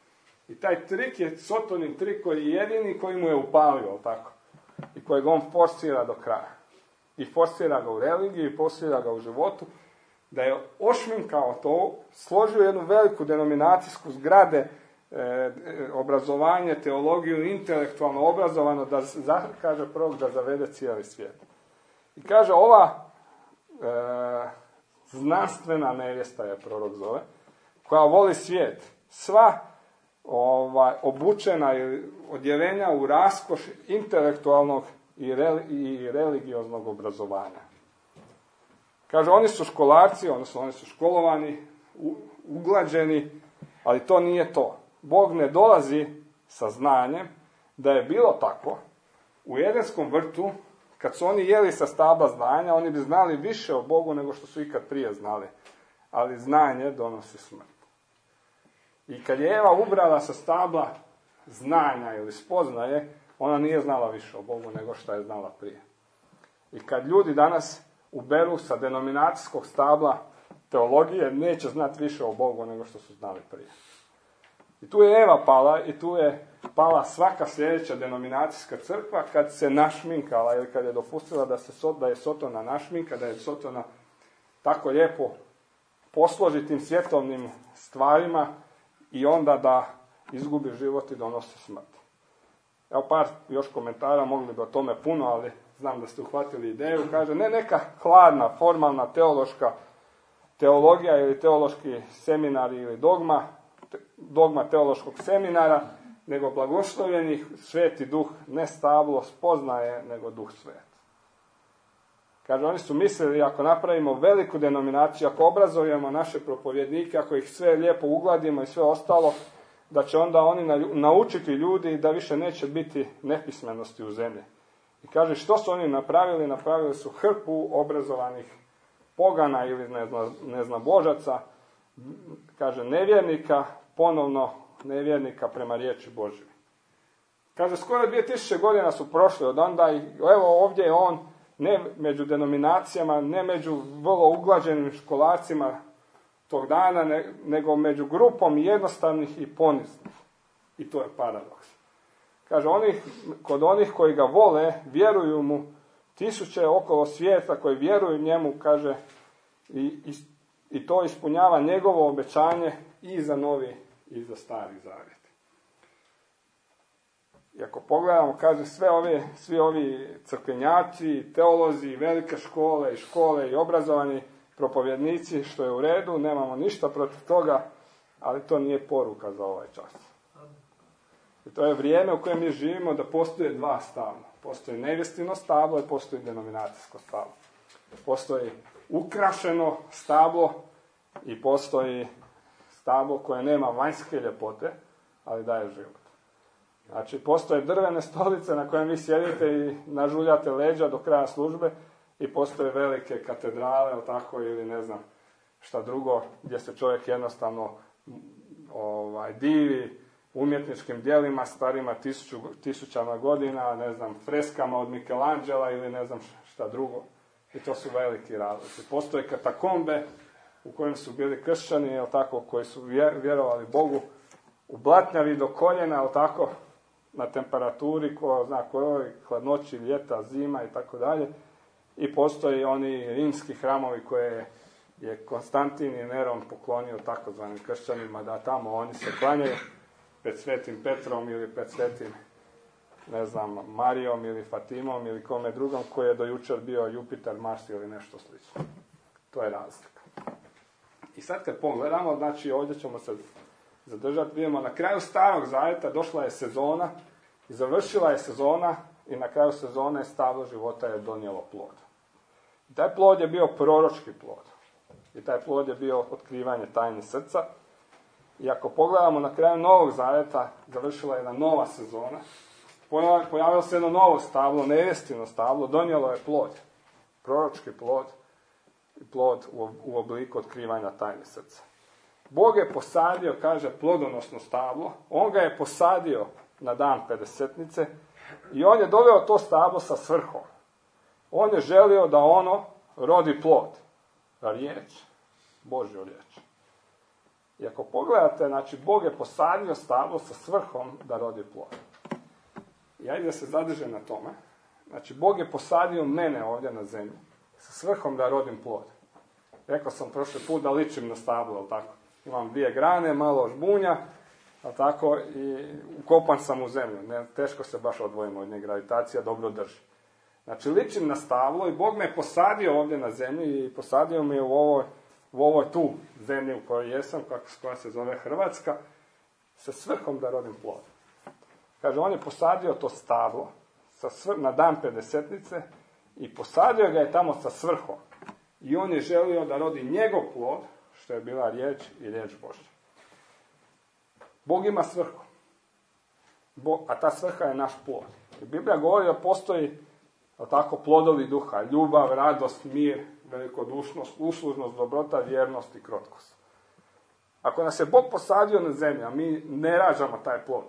I taj trik je Sotonin trik koji je jedini koji mu je upalio, tako, i kojeg on forsira do kraja. I forsira ga u religiji, i forsira ga u životu, da je ošminkao to, složio jednu veliku denominacijsku zgrade, e, obrazovanje, teologiju, intelektualno obrazovano, da, za, kaže prorok, da zavede cijeli svijet. I kaže, ova e, znanstvena nevjesta je prorok zove, koja voli svijet, sva ovaj, obučena i odjevenja u raskoš intelektualnog i, re, i religioznog obrazovanja. Kaže, oni su školarci, odnosno oni su školovani, u, uglađeni, ali to nije to. Bog ne dolazi sa znanjem da je bilo tako. U Edenskom vrtu, kad su oni jeli sa stabla znanja, oni bi znali više o Bogu nego što su ikad prije znali. Ali znanje donosi smrt. I kad je Eva ubrala sa stabla znanja ili spoznaje, ona nije znala više o Bogu nego što je znala prije. I kad ljudi danas uberu sa denominacijskog stabla teologije, neće znati više o Bogu nego što su znali prije. I tu je Eva pala i tu je pala svaka sljedeća denominacijska crkva kad se našminkala ili kad je dopustila da, se, da je Sotona našminka, da je Sotona tako lijepo posloži tim svjetovnim stvarima i onda da izgubi život i donosi smrt. Evo par još komentara, mogli bi o tome puno, ali znam da ste uhvatili ideju. Kaže, ne neka hladna, formalna, teološka teologija ili teološki seminar ili dogma, dogma teološkog seminara, nego blagoslovljeni Sveti Duh, ne stablo spoznaje, nego Duh Svet. Kaže, oni su mislili, ako napravimo veliku denominaciju, ako obrazujemo naše propovjednike, ako ih sve lijepo ugladimo i sve ostalo, da će onda oni naučiti ljudi da više neće biti nepismenosti u zemlji. I kaže, što su oni napravili? Napravili su hrpu obrazovanih pogana ili neznabožaca, kaže, nevjernika, ponovno nevjernika prema riječi Božjoj. Kaže, skoro dvije tisuće godina su prošle od onda i evo ovdje je on, ne među denominacijama, ne među vrlo uglađenim školarcima tog dana, ne, nego među grupom jednostavnih i poniznih. I to je paradoks. Kaže, onih, kod onih koji ga vole, vjeruju mu, tisuće okolo svijeta koji vjeruju njemu, kaže, i, i, i to ispunjava njegovo obećanje i za novi i za stari zavjet. I ako pogledamo, kaže, sve ove, svi ovi crkvenjaci, teolozi, velike škole i škole i obrazovani propovjednici, što je u redu, nemamo ništa protiv toga, ali to nije poruka za ovaj čas. I to je vrijeme u kojem mi živimo da postoje dva stabla. Postoji nevjestino stablo i postoji denominacijsko stablo. Postoji ukrašeno stablo i postoji stablo koje nema vanjske ljepote, ali daje život. Znači, postoje drvene stolice na kojem vi sjedite i nažuljate leđa do kraja službe i postoje velike katedrale, tako, ili ne znam šta drugo, gdje se čovjek jednostavno ovaj, divi umjetničkim djelima starima tisuću, tisućama godina, ne znam, freskama od Michelangela ili ne znam šta drugo. I to su veliki razlozi. Postoje katakombe u kojim su bili kršćani, jel tako, koji su vjerovali Bogu, u blatnjavi do koljena, jel tako, na temperaturi, ko zna kojoj, hladnoći, ljeta, zima i tako dalje. I postoji oni rimski hramovi koje je Konstantin i Neron poklonio takozvanim kršćanima, da tamo oni se klanjaju pred Svetim Petrom ili pred Svetim, ne znam, Marijom ili Fatimom ili kome drugom koji je do jučer bio Jupiter, Mars ili nešto slično. To je razlika. I sad kad pogledamo, znači ovdje ćemo se zadržati, vidimo na kraju Starog zavjeta došla je sezona i završila je sezona i na kraju sezone stablo života je donijelo plod. I taj plod je bio proročki plod. I taj plod je bio otkrivanje tajne srca. I ako pogledamo na kraju Novog zavjeta, završila je jedna nova sezona, pojavilo se jedno novo stablo, nevjestino stablo, donijelo je plod. Proročki plod i plod u obliku otkrivanja tajne srca. Bog je posadio, kaže, plodonosno stablo, on ga je posadio na dan pedesetnice i on je doveo to stablo sa svrhom. On je želio da ono rodi plod, riječ, Božju riječ. I ako pogledate, znači, Bog je posadio stablo sa svrhom da rodi plod. I ajde da se zadržem na tome. Znači, Bog je posadio mene ovdje na zemlji sa svrhom da rodim plod. Rekao sam prošli put da ličim na stablo, ali tako. Imam dvije grane, malo žbunja, ali tako, i ukopan sam u zemlju. Ne, teško se baš odvojimo od nje, gravitacija dobro drži. Znači, ličim na stablo i Bog me je posadio ovdje na zemlji i posadio me u ovoj, u ovoj tu zemlji u kojoj jesam, kako, koja se zove Hrvatska, sa svrhom da rodim plod. Kaže, on je posadio to stablo sa svr- na dan pedesetnice i posadio ga je tamo sa svrhom. I on je želio da rodi njegov plod, što je bila riječ i riječ Božja. Bog ima svrhu. Bog, a ta svrha je naš plod. I Biblija govori da postoji tako plodovi duha, ljubav, radost, mir, velikodušnost, uslužnost, dobrota, vjernost i krotkost. Ako nas je Bog posadio na zemlji, a mi ne rađamo taj plod,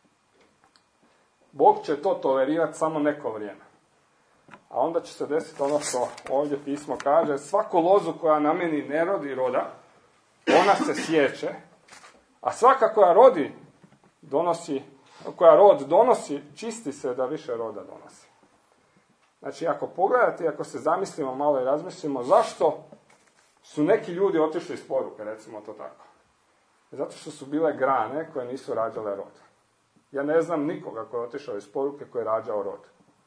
Bog će to tolerirati samo neko vrijeme. A onda će se desiti ono što ovdje pismo kaže, svaku lozu koja na meni ne rodi roda, ona se sječe, a svaka koja rodi, donosi, koja rod donosi, čisti se da više roda donosi. Znači, ako pogledate, ako se zamislimo malo i razmislimo, zašto su neki ljudi otišli iz poruke, recimo to tako? Zato što su bile grane koje nisu rađale rod. Ja ne znam nikoga koji je otišao iz poruke koji je rađao rod.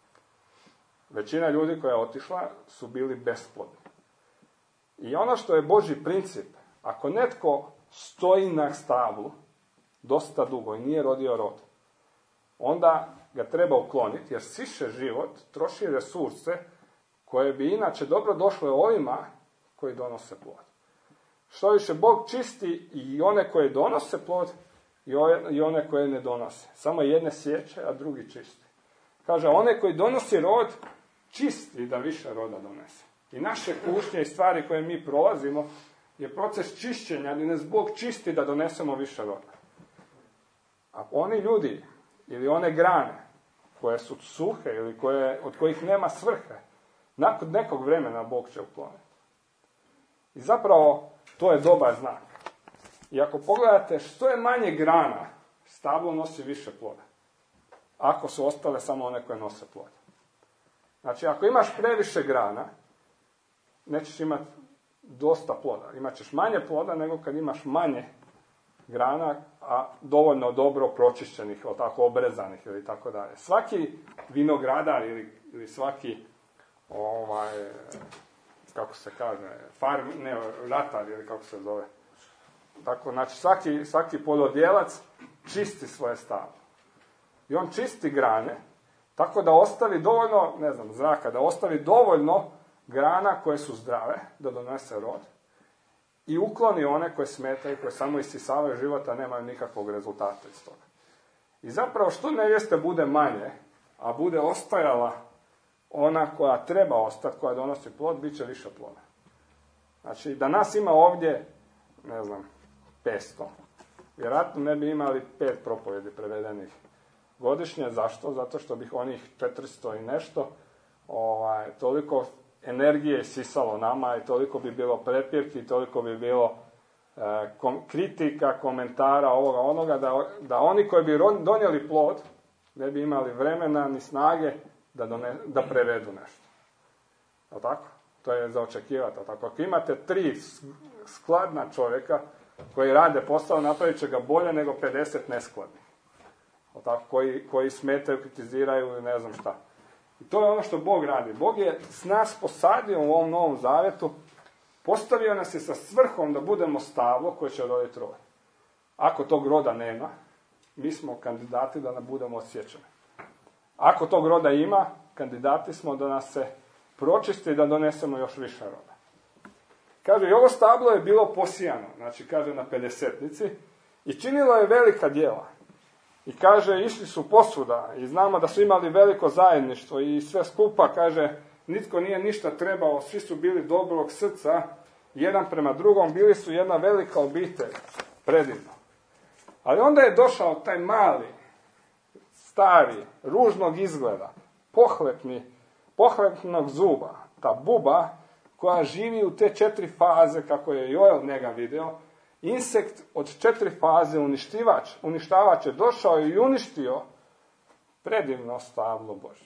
Većina ljudi koja je otišla su bili besplodni. I ono što je Božji princip, ako netko stoji na stablu dosta dugo i nije rodio rod, onda ga treba ukloniti, jer siše život, troši resurse koje bi inače dobro došle ovima koji donose plod. Što više, Bog čisti i one koje donose plod i one koje ne donose. Samo jedne sječe, a drugi čisti. Kaže, one koji donosi rod, čisti da više roda donese. I naše kušnje i stvari koje mi prolazimo je proces čišćenja, gdje nas Bog čisti da donesemo više roda. A oni ljudi, ili one grane, koje su suhe ili koje, od kojih nema svrhe, nakon nekog vremena Bog će ukloniti. I zapravo, to je dobar znak. I ako pogledate što je manje grana, stablo nosi više ploda. Ako su ostale samo one koje nose plod. Znači, ako imaš previše grana, nećeš imati dosta ploda. Imaćeš manje ploda nego kad imaš manje grana, a dovoljno dobro pročišćenih, ili tako obrezanih, ili tako dalje. Svaki vinogradar ili, ili svaki ovaj, kako se kaže, farm, ne, ratar, ili kako se zove. Tako, znači, svaki, svaki plododjelac čisti svoje stablo. I on čisti grane, tako da ostavi dovoljno, ne znam, zraka, da ostavi dovoljno grana koje su zdrave, da donese rod, i ukloni one koje smetaju, koje samo isisavaju život, a nemaju nikakvog rezultata iz toga. I zapravo, što nevjeste bude manje, a bude ostajala ona koja treba ostati, koja donosi plod, bit će više ploda. Znači, da nas ima ovdje, ne znam, petsto, vjerojatno ne bi imali pet propovjedi prevedenih godišnje. Zašto? Zato što bih onih četiristo i nešto ovaj, toliko energije isisalo nama i toliko bi bilo prepirki i toliko bi bilo e, kom, kritika, komentara, ovoga, onoga, da, da oni koji bi donijeli plod ne bi imali vremena ni snage da, done, da prevedu nešto. Je li tako? To je za očekivati. Tako, ako imate tri skladna čovjeka koji rade posao, napravit će ga bolje nego pedeset neskladnih. Tako, koji, koji smetaju, kritiziraju ili ne znam šta. I to je ono što Bog radi. Bog je s nas posadio u ovom Novom Zavjetu, postavio nas je sa svrhom da budemo stablo koje će roditi rod. Ako tog roda nema, mi smo kandidati da nam budemo odsječeni. Ako tog roda ima, kandidati smo da nas se pročisti i da donesemo još više roda. Kaže, i ovo stablo je bilo posijano, znači kaže na pedesetnici, i činilo je velika djela. I kaže, išli su posvuda i znamo da su imali veliko zajedništvo i sve skupa, kaže, nitko nije ništa trebao, svi su bili dobrog srca, jedan prema drugom, bili su jedna velika obitelj, predivno. Ali onda je došao taj mali, stari, ružnog izgleda, pohlepni, pohlepnog zuba, ta buba koja živi u te četiri faze, kako je Joel njega vidio. Insekt od četiri faze, uništivač, uništavač je došao i uništio predivno stablo Božje.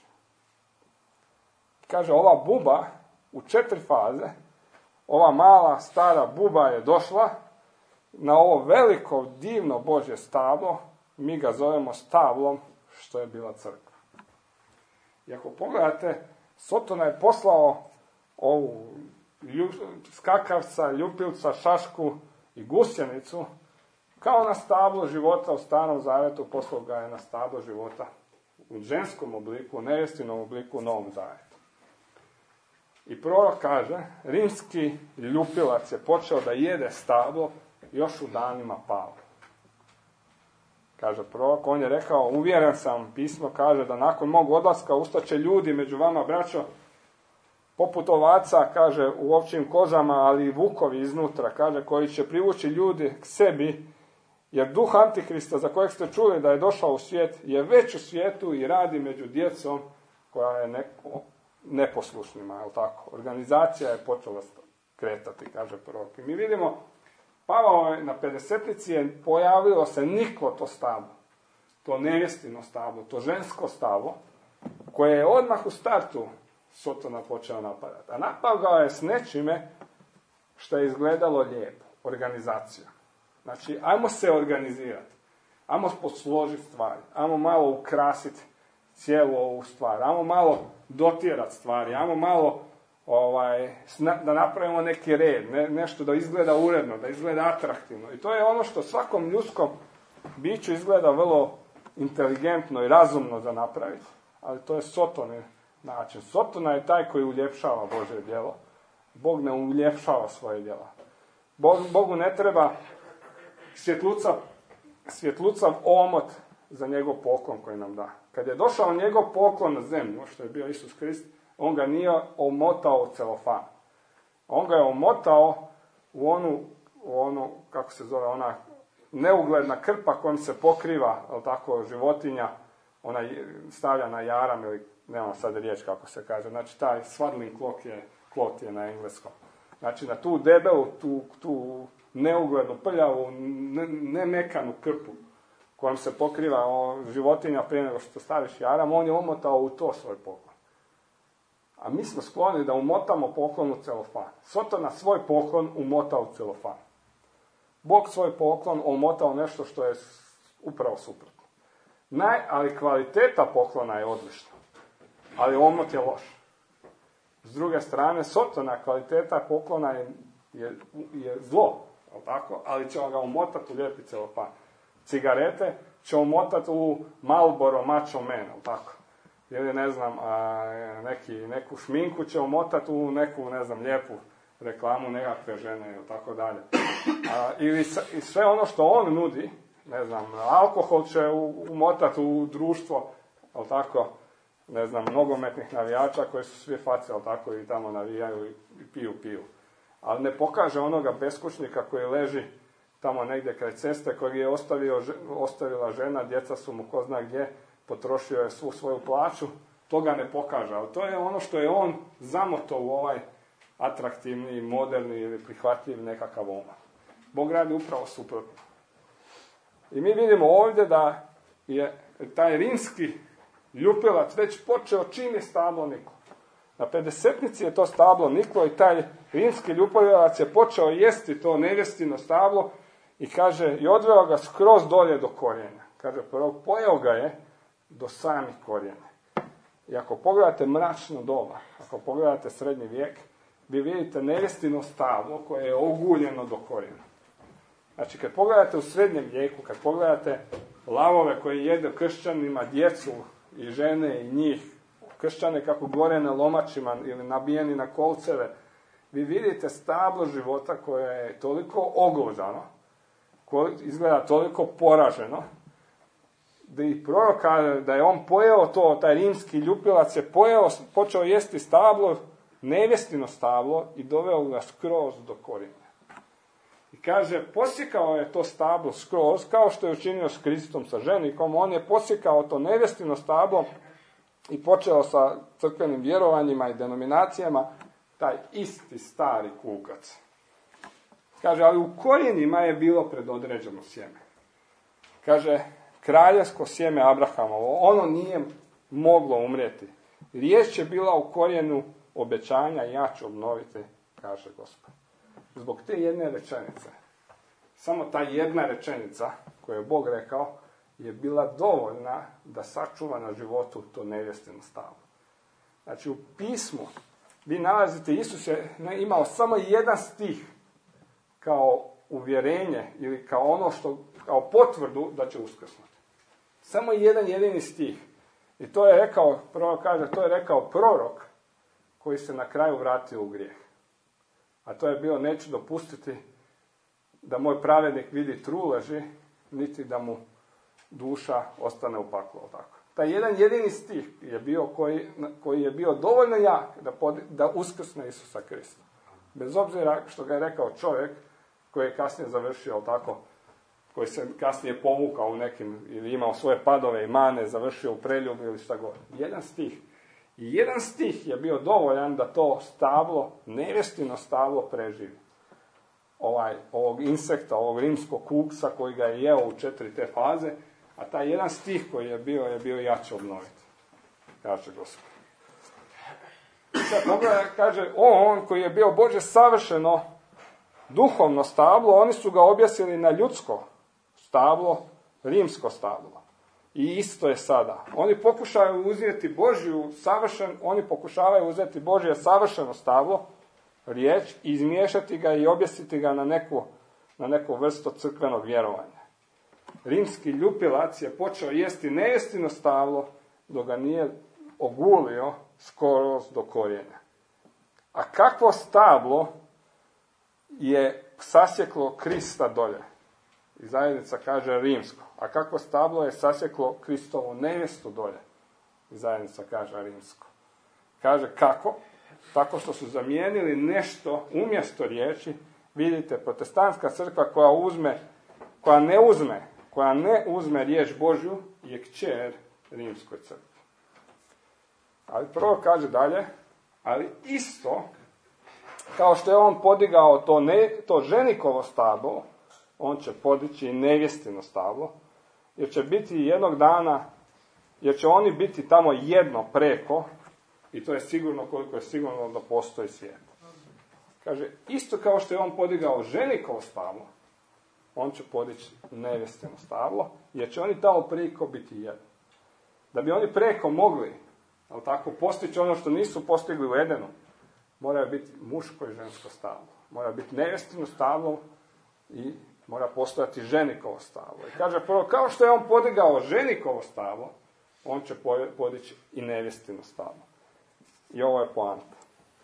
Kaže, ova buba u četiri faze, ova mala stara buba je došla na ovo veliko, divno Božje stablo, mi ga zovemo stablom, što je bila crkva. I ako pogledate, Sotona je poslao ovu lju, skakavca, ljupilca, šašku i gusjenicu, kao na stablo života u Starom Zavjetu, poslao ga je na stablo života u ženskom obliku, u nevjestinom obliku u Novom Zavjetu. I prorok kaže, rimski ljupilac je počeo da jede stablo još u danima Pavla. Kaže prorok, on je rekao, uvjeren sam, pismo kaže da nakon mog odlaska ustaće ljudi među vama, braćo, poput ovaca, kaže, u ovčjim kozama, ali i vukovi iznutra, kaže, koji će privući ljudi k sebi, jer duh Antikrista, za kojeg ste čuli da je došao u svijet, je već u svijetu i radi među djecom koja je neko, neposlušnima, je li tako? Organizacija je počela kretati, kaže prorok. I mi vidimo, Pavao je na pedesetnici je pojavilo se niklo to stablo, to nevjestino stablo, to žensko stablo, koje je odmah u startu Sotona počeo napadati. A napadao je s nečime što je izgledalo lijepo, organizacija. Znači, ajmo se organizirati, ajmo posložiti stvari, ajmo malo ukrasiti cijelu ovu stvar, ajmo malo dotjerati stvari, ajmo malo ovaj, da napravimo neki red, ne, nešto da izgleda uredno, da izgleda atraktivno. I to je ono što svakom ljudskom biću izgleda vrlo inteligentno i razumno za napraviti, ali to je Sotonov način. Sotona je taj koji uljepšava Božje djelo. Bog ne uljepšava svoje djela. Bog, Bogu ne treba svjetluca, svjetlucav omot za njegov poklon koji nam da. Kad je došao njegov poklon na zemlju, što je bio Isus Krist, on ga nije omotao u celofan. On ga je omotao u onu, u onu kako se zove, ona neugledna krpa kojom se pokriva, ali tako, životinja, ona stavlja na jaram, ili nemam sad riječ kako se kaže, znači taj swaddling cloth je, cloth je na engleskom. Znači na tu debelu, tu, tu neuglednu, prljavu, ne, ne mekanu krpu kojom se pokriva o, životinja prije nego što staviš jaram, on je omotao u to svoj poklon. A mi smo skloni da umotamo poklon u celofan. Sotona svoj poklon umotao u celofan. Bog svoj poklon omotao nešto što je upravo suprotno. Naj, ali kvaliteta poklona je odlična. Ali omot je loš. S druge strane, Sotona kvaliteta poklona je, je, je zlo. Tako? Ali ćemo ga umotati u lijepi celofan. Cigarete će umotati u Marlboro Macho Man. Tako? Ili ne znam, a, neki, neku šminku će umotati u neku, ne znam, lijepu reklamu nekakve žene ili tako dalje. A, ili i sve ono što on nudi, ne znam, alkohol će umotati u društvo, ali tako, ne znam, nogometnih navijača koji su svi face, ali tako, i tamo navijaju i piju, piju. Ali ne pokaže onoga beskućnika koji leži tamo negdje kraj ceste, kojeg je ostavio, ostavila žena, djeca su mu ko zna gdje, potrošio je svu svoju plaću, to ga ne pokaže. Ali to je ono što je on zamotao u ovaj atraktivni, moderni ili prihvatljiv nekakav omot. Bog radi upravo suprotno. I mi vidimo ovdje da je taj rimski ljupilac već počeo čim je stablo niklo. Na pedesetnici je to stablo niklo i taj rimski ljupilac je počeo jesti to nevjestino stablo i kaže, i odveo ga skroz dolje do korijena. Kaže, prvo pojeo ga je do samih korijena. I ako pogledate mračno doba, ako pogledate srednji vijek, vi vidite nevjestino stablo koje je oguljeno do korijena. Znači, kad pogledate u srednjem vijeku, kad pogledate lavove koji jedu kršćanima, djecu i žene i njih, kršćane kako gore na lomačima ili nabijeni na kolceve, vi vidite stablo života koje je toliko oglodano, koje izgleda toliko poraženo, da i prorok kaže da je on pojeo to, taj rimski ljupilac je pojeo, počeo jesti stablo, nevjestino stablo i doveo ga skroz do korijena. I kaže, posjekao je to stablo skroz, kao što je učinio s Kristom, sa ženikom, on je posjekao to nevjestino stablo i počeo sa crkvenim vjerovanjima i denominacijama, taj isti stari kukac. Kaže, ali u korijenima je bilo predodređeno sjeme. Kaže, kraljevsko sjeme Abrahamovo, ono nije moglo umrijeti. Riječ je bila u korijenu obećanja, ja ću obnoviti, kaže Gospod. Zbog te jedne rečenice, samo ta jedna rečenica koju je Bog rekao, je bila dovoljna da sačuva na životu to nevjestino stablo. Znači u pismu vi nalazite, Isus je imao samo jedan stih kao uvjerenje ili kao ono što, kao potvrdu da će uskrsnuti. Samo jedan jedini stih. I to je rekao, prvo kaže, to je rekao prorok koji se na kraju vratio u grijeh. A to je bio, neću dopustiti da moj pravednik vidi truleži, niti da mu duša ostane u paklu. Tako. Taj jedan jedini stih je bio koji, koji je bio dovoljno jak da, pod, da uskrsne Isusa Krista. Bez obzira što ga je rekao čovjek koji je kasnije završio tako, koji se kasnije povukao u nekim, ili imao svoje padove i mane, završio u preljubu ili šta god. Jedan stih. I jedan stih je bio dovoljan da to stablo, nevjestino stablo preživi. Ovaj, ovog insekta, ovog rimskog kuksa koji ga je jeo u četiri te faze, a taj jedan stih koji je bio, je bio ja ću obnoviti. Kaže Gospod. Sad pogledaj, kaže, on koji je bio Bože savršeno duhovno stablo, oni su ga objesili na ljudsko stablo, rimsko stablo. I isto je sada. Oni pokušavaju uzeti Božju savršen, oni pokušavaju uzeti Božje savršeno stablo, riječ, i izmiješati ga i objesiti ga na neku, na neku vrstu crkvenog vjerovanja. Rimski ljupilac je počeo jesti nejestino stablo, dok ga nije ogulio skoro do korijena. A kakvo stablo je sasjeklo Krista dolje? I zajednica kaže rimsko. A kakvo stablo je sasjeklo Kristovu nevjestu dolje? I zajednica kaže rimsko. Kaže kako? Tako što su zamijenili nešto umjesto riječi. Vidite, protestantska crkva koja uzme, koja ne uzme, koja ne uzme riječ Božju je kćer rimskoj crkvi. Ali prvo kaže dalje, ali isto kao što je on podigao to, ne, to ženikovo stablo, on će podići i nevjestino stablo, jer će biti jednog dana, jer će oni biti tamo jedno preko, i to je sigurno koliko je sigurno da postoji svijet. Kaže, isto kao što je on podigao ženikovo stablo, on će podići nevjestino stablo, jer će oni tamo preko biti jedno. Da bi oni preko mogli, ali tako, postići ono što nisu postigli u Edenu, mora biti muško i žensko stablo. Mora biti nevjestino stablo i mora postojati ženikovo stablo. I kaže prvo, kao što je on podigao ženikovo stablo, on će podići i nevjestino stablo. I ovo je poanta.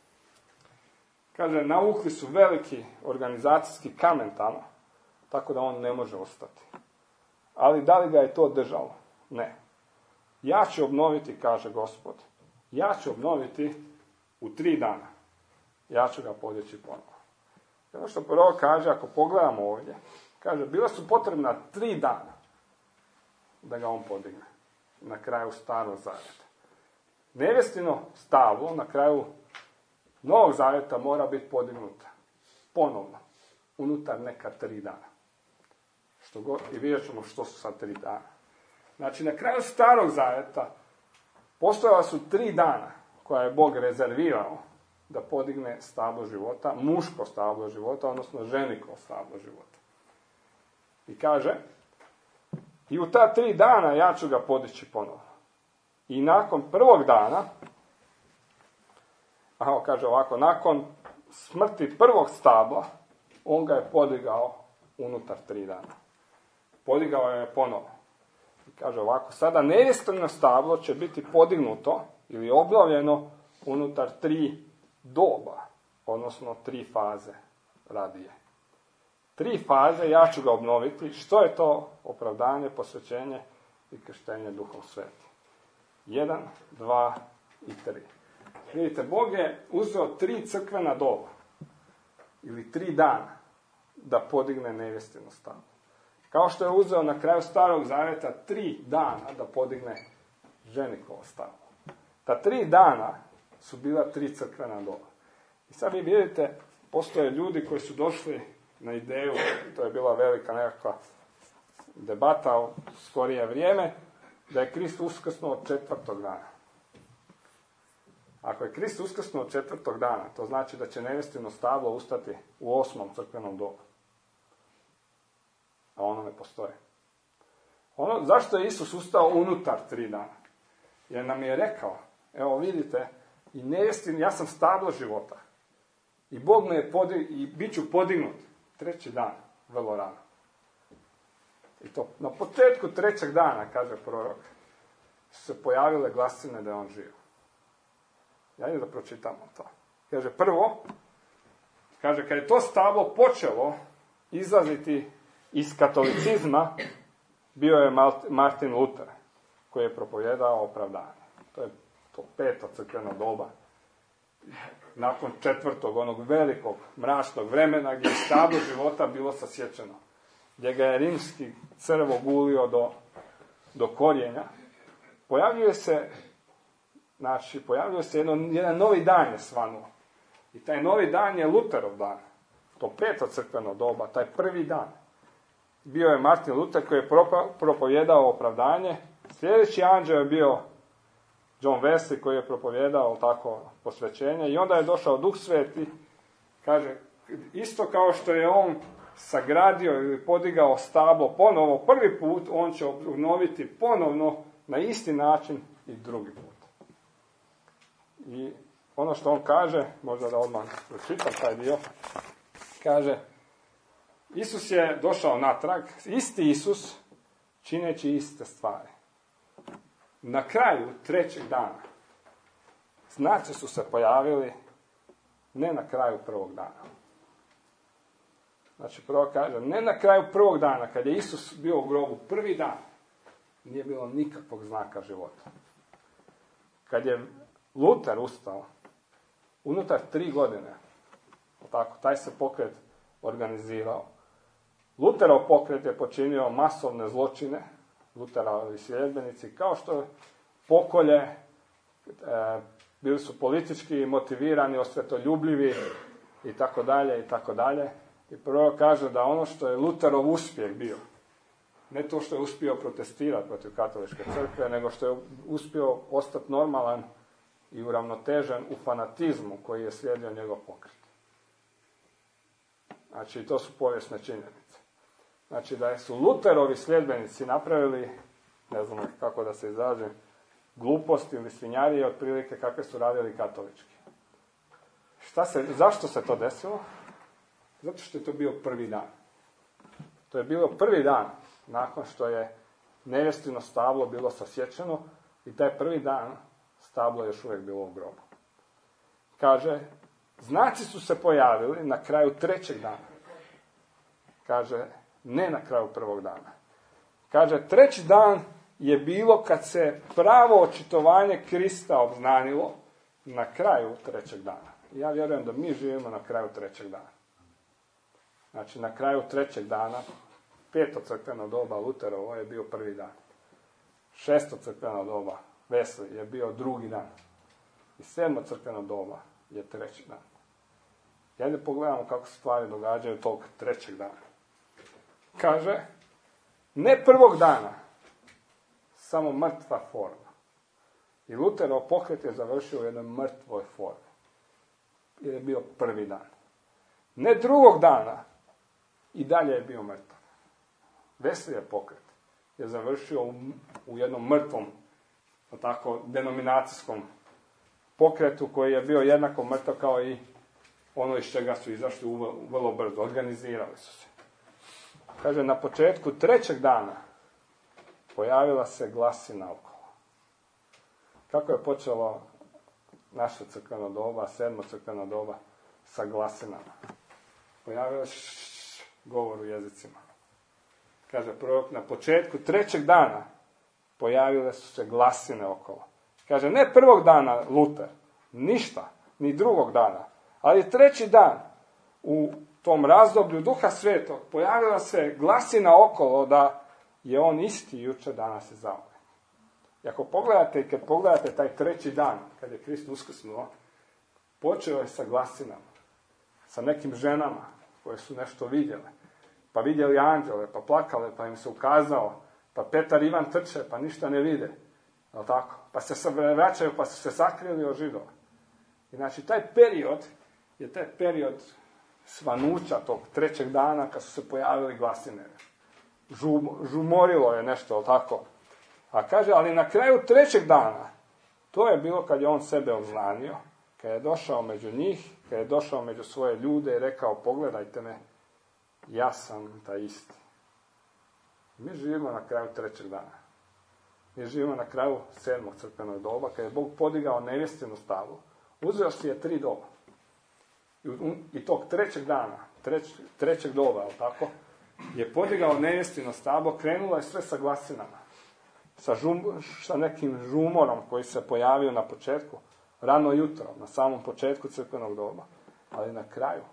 Kaže, navukli su veliki organizacijski kamen tamo, tako da on ne može ostati. Ali da li ga je to držalo? Ne. Ja ću obnoviti, kaže Gospod. Ja ću obnoviti u tri dana. Ja ću ga podići ponovo. I ono što prvo kaže, ako pogledamo ovdje, kaže, bila su potrebna tri dana da ga on podigne. Na kraju starog zavjeta. Nevjestino stablo na kraju novog zavjeta mora biti podignuta. Ponovno. Unutar neka tri dana. Što god, i vidjet ćemo što su sad tri dana. Znači, na kraju starog zavjeta postojala su tri dana koja je Bog rezervirao da podigne stablo života, muško stablo života, odnosno ženiko stablo života. I kaže, i u ta tri dana ja ću ga podići ponovno. I nakon prvog dana, aha, kaže ovako, nakon smrti prvog stabla, on ga je podigao unutar tri dana. Podigao je ponovo. I kaže ovako, sada nevjestino stablo će biti podignuto ili obnovljeno unutar tri doba, odnosno tri faze radije. Tri faze, ja ću ga obnoviti. Što je to? Opravdanje, posvećenje i krštenje Duhom Svetim. Jedan, dva i tri. Vidite, Bog je uzeo tri crkvena doba, ili tri dana, da podigne nevjestino stablo. Kao što je uzeo na kraju starog zavjeta tri dana da podigne ženikovo stablo. Ta tri dana su bila tri crkvena doba. I sad vi vidite, postoje ljudi koji su došli na ideju, to je bila velika nekakva debata u skorije vrijeme, da je Krist uskrsnuo četvrtog dana. Ako je Krist uskrsnuo četvrtog dana, to znači da će nevjestino stablo ustati u osmom crkvenom dobu. A ono ne postoji. Ono, zašto je Isus ustao unutar tri dana? Jer nam je rekao, evo vidite, i nevjestin, ja sam stablo života. I Bog me je podig, i bit ću podignut treći dan, vrlo rano. I to na početku trećeg dana, kaže prorok, su se pojavile glasine da je on živ. Ajde da pročitamo to. Kaže, prvo, kaže, kad je to stablo počelo izlaziti iz katolicizma, bio je Martin Luther, koji je propovijedao opravdanje. To je to peto crkveno doba. Nakon četvrtog, onog velikog mračnog vremena, gdje je stablo života bilo sasječeno. Gdje ga je rimski crv ogulio do, do korijenja. Pojavljuje se, znači, pojavljuje se jedno, jedan novi dan je svanuo. I taj novi dan je Luterov dan. To peto crkveno doba, taj prvi dan. Bio je Martin Luther koji je propovijedao opravdanje. Sljedeći anđeo je bio John Wesley koji je propovijedao tako posvećenje. I onda je došao Duh Sveti, kaže, isto kao što je on sagradio ili podigao stablo ponovo prvi put, on će obnoviti ponovno na isti način i drugi put. I ono što on kaže, možda da odmah pročitam taj dio, kaže, Isus je došao natrag, isti Isus, čineći iste stvari. Na kraju trećeg dana znaci su se pojavili ne na kraju prvog dana. Znači, prvo kaže, ne na kraju prvog dana, kad je Isus bio u grobu prvi dan, nije bilo nikakvog znaka života. Kad je Luter ustao, unutar tri godine, tako, taj se pokret organizirao. Luterov pokret je počinio masovne zločine, Luterovi sljedbenici, kao što pokolje, e, bili su politički motivirani, osvetoljubljivi i tako dalje i tako dalje. I prvo kaže da ono što je Luterov uspjeh bio, ne to što je uspio protestirati protiv katoličke crkve, nego što je uspio ostati normalan i uravnotežen u fanatizmu koji je slijedio njegov pokret. Znači, to su povijesne činjenice. Znači, da su Luterovi sljedbenici napravili, ne znam kako da se izražim, gluposti ili svinjarije otprilike kakve su radili katolički. Šta se, zašto se to desilo? Zato što je to bio prvi dan. To je bilo prvi dan nakon što je nevjestino stablo bilo sasječeno i taj prvi dan stablo je još uvijek bilo u grobu. Kaže, znaci su se pojavili na kraju trećeg dana. Kaže, ne na kraju prvog dana. Kaže, treći dan je bilo kad se pravo očitovanje Krista obznanilo na kraju trećeg dana. Ja vjerujem da mi živimo na kraju trećeg dana. Znači, na kraju trećeg dana, peto crkveno doba Luterovo je bio prvi dan. Šesto crkveno doba Wesley je bio drugi dan. I sedmo crkveno doba je treći dan. Ajde pogledamo kako se stvari događaju tog trećeg dana. Kaže, ne prvog dana, samo mrtva forma. I Luterov pokret je završio u jednoj mrtvoj formi. Jer je bio prvi dan. Ne drugog dana, i dalje je bio mrtav. Wesley je pokret je završio u, u jednom mrtvom, tako, denominacijskom pokretu koji je bio jednako mrtav kao i ono iz čega su izašli u, vrlo brzo. Organizirali su se. Kaže, na početku trećeg dana pojavila se glasina okolo. Kako je počelo naše crkveno doba, sedmo crkveno doba, sa glasinama? Pojavila se govor u jezicima. Kaže prorok, na početku trećeg dana pojavile su se glasine okolo. Kaže, ne prvog dana Luter, ništa, ni drugog dana, ali treći dan u tom razdoblju Duha Svetog pojavila se glasina okolo da je on isti jučer, danas i zauvijek. I ako pogledate, i kad pogledate taj treći dan, kad je Krist uskrsnuo, počeo je sa glasinama, sa nekim ženama koje su nešto vidjele, pa vidjeli anđele, pa plakale, pa im se ukazao, pa Petar i Ivan trče, pa ništa ne vide, jel tako? Pa se vraćaju, pa su se sakrili od Židova. I znači, taj period je taj period svanuća tog trećeg dana kad su se pojavili glasine. Žum, žumorilo je nešto, jel tako? A kaže, ali na kraju trećeg dana, to je bilo kad je on sebe obznanio, kad je došao među njih, kad je došao među svoje ljude i rekao, pogledajte me, ja sam taj isti. Mi živimo na kraju trećeg dana. Mi živimo na kraju sedmog crkvenog doba, kad je Bog podigao nevjestinu stablo. Uzeo si je tri doba. I, i tog trećeg dana, treć, trećeg doba, ali tako, je podigao nevjestino stablo, krenulo je sve sa glasinama. Sa, žum, sa nekim žumorom koji se pojavio na početku, rano jutro, na samom početku crkvenog doba. Ali na kraju,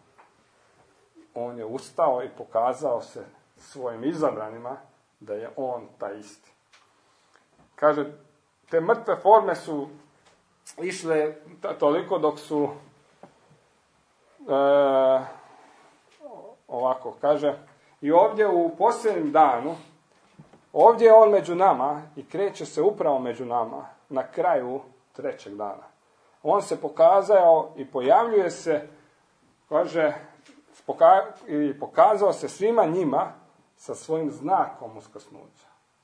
on je ustao i pokazao se svojim izabranima da je on taj isti. Kaže, te mrtve forme su išle toliko dok su e, ovako, kaže, i ovdje u posljednjem danu, ovdje je on među nama i kreće se upravo među nama na kraju trećeg dana. On se pokazao i pojavljuje se, kaže, i pokazao se svima njima sa svojim znakom uskrsnuća.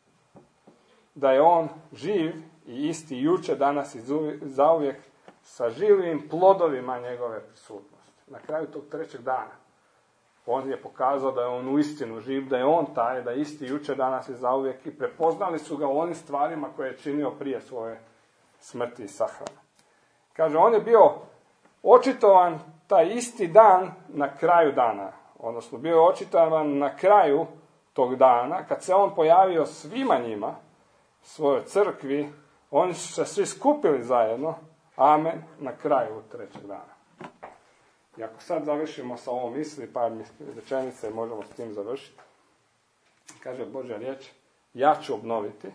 Da je on živ i isti jučer, danas i zauvijek sa živim plodovima njegove prisutnosti. Na kraju tog trećeg dana on je pokazao da je on uistinu živ, da je on taj, da je isti jučer, danas i zauvijek, i prepoznali su ga u onim stvarima koje je činio prije svoje smrti i sahrane. Kaže, on je bio očitovan taj isti dan na kraju dana, odnosno bio je očitovan na kraju tog dana, kad se on pojavio svima njima, svojoj crkvi, oni su se svi skupili zajedno, amen, na kraju trećeg dana. I ako sad završimo sa ovom misli, par rečenice možemo s tim završiti. Kaže Božja riječ, ja ću obnoviti,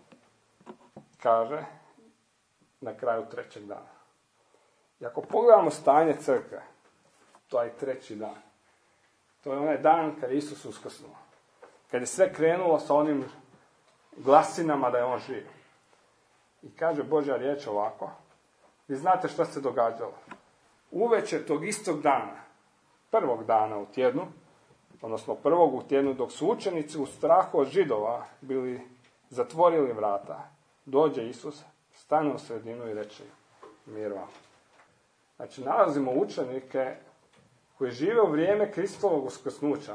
kaže, na kraju trećeg dana. I ako pogledamo stanje crkve, to je treći dan. To je onaj dan kad je Isus uskrsnuo. Kad je sve krenulo sa onim glasinama da je on živ. I kaže Božja riječ ovako, vi znate što se događalo. Uveče tog istog dana, prvog dana u tjednu, odnosno prvog u tjednu, dok su učenici u strahu od Židova bili zatvorili vrata, dođe Isus, stane u sredinu i reče, mir vam. Znači, nalazimo učenike koji žive u vrijeme Kristovog uskrsnuća,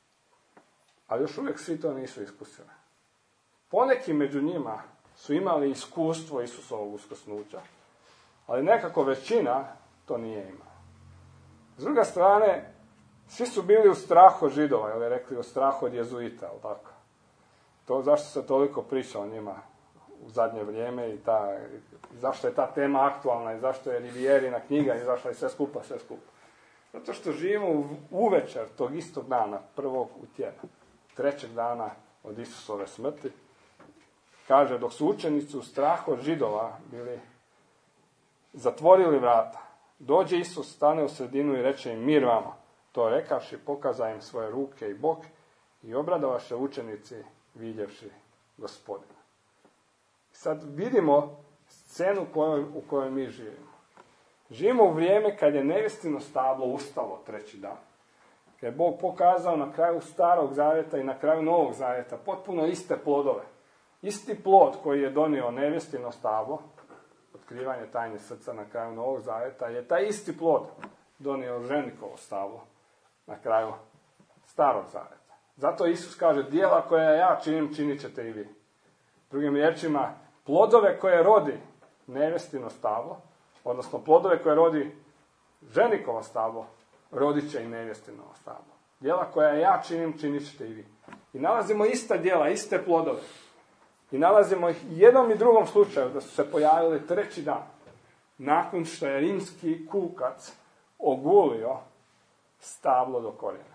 ali još uvijek svi to nisu iskusili. Poneki među njima su imali iskustvo Isusovog uskrsnuća, ali nekako većina to nije imala. S druge strane, svi su bili u strahu od Židova, ili rekli u strahu od jezuita, ali tako. To zašto se toliko priča o njima u zadnje vrijeme i ta, zašto je ta tema aktualna i zašto je Rivierina knjiga i zašto je sve skupa, sve skupa. Zato što živimo uvečer tog istog dana, prvog u tjednu, trećeg dana od Isusove smrti. Kaže, dok su učenici u strahu od Židova bili zatvorili vrata, dođe Isus, stane u sredinu i reče im, mir vama. To rekavši, pokaza im svoje ruke i bok i obradovaše učenici vidjevši Gospodina. Sad vidimo scenu kojoj, u kojoj mi živimo. Živimo u vrijeme kad je nevjestino stablo ustalo treći dan. Kad je Bog pokazao na kraju starog zavjeta i na kraju novog zavjeta potpuno iste plodove. Isti plod koji je donio nevjestino stablo, otkrivanje tajne srca na kraju novog zavjeta, je taj isti plod donio ženikovo stablo na kraju starog zavjeta. Zato Isus kaže, djela koja ja činim, činit ćete i vi. Drugim riječima, plodove koje rodi nevjestino stablo, odnosno plodove koje rodi ženikovo stablo, rodit će i nevjestino stablo. Djela koja ja činim, činit ćete i vi. I nalazimo ista djela, iste plodove. I nalazimo ih jednom i drugom slučaju da su se pojavili treći dan, nakon što je rimski kukac ogulio stablo do korijena.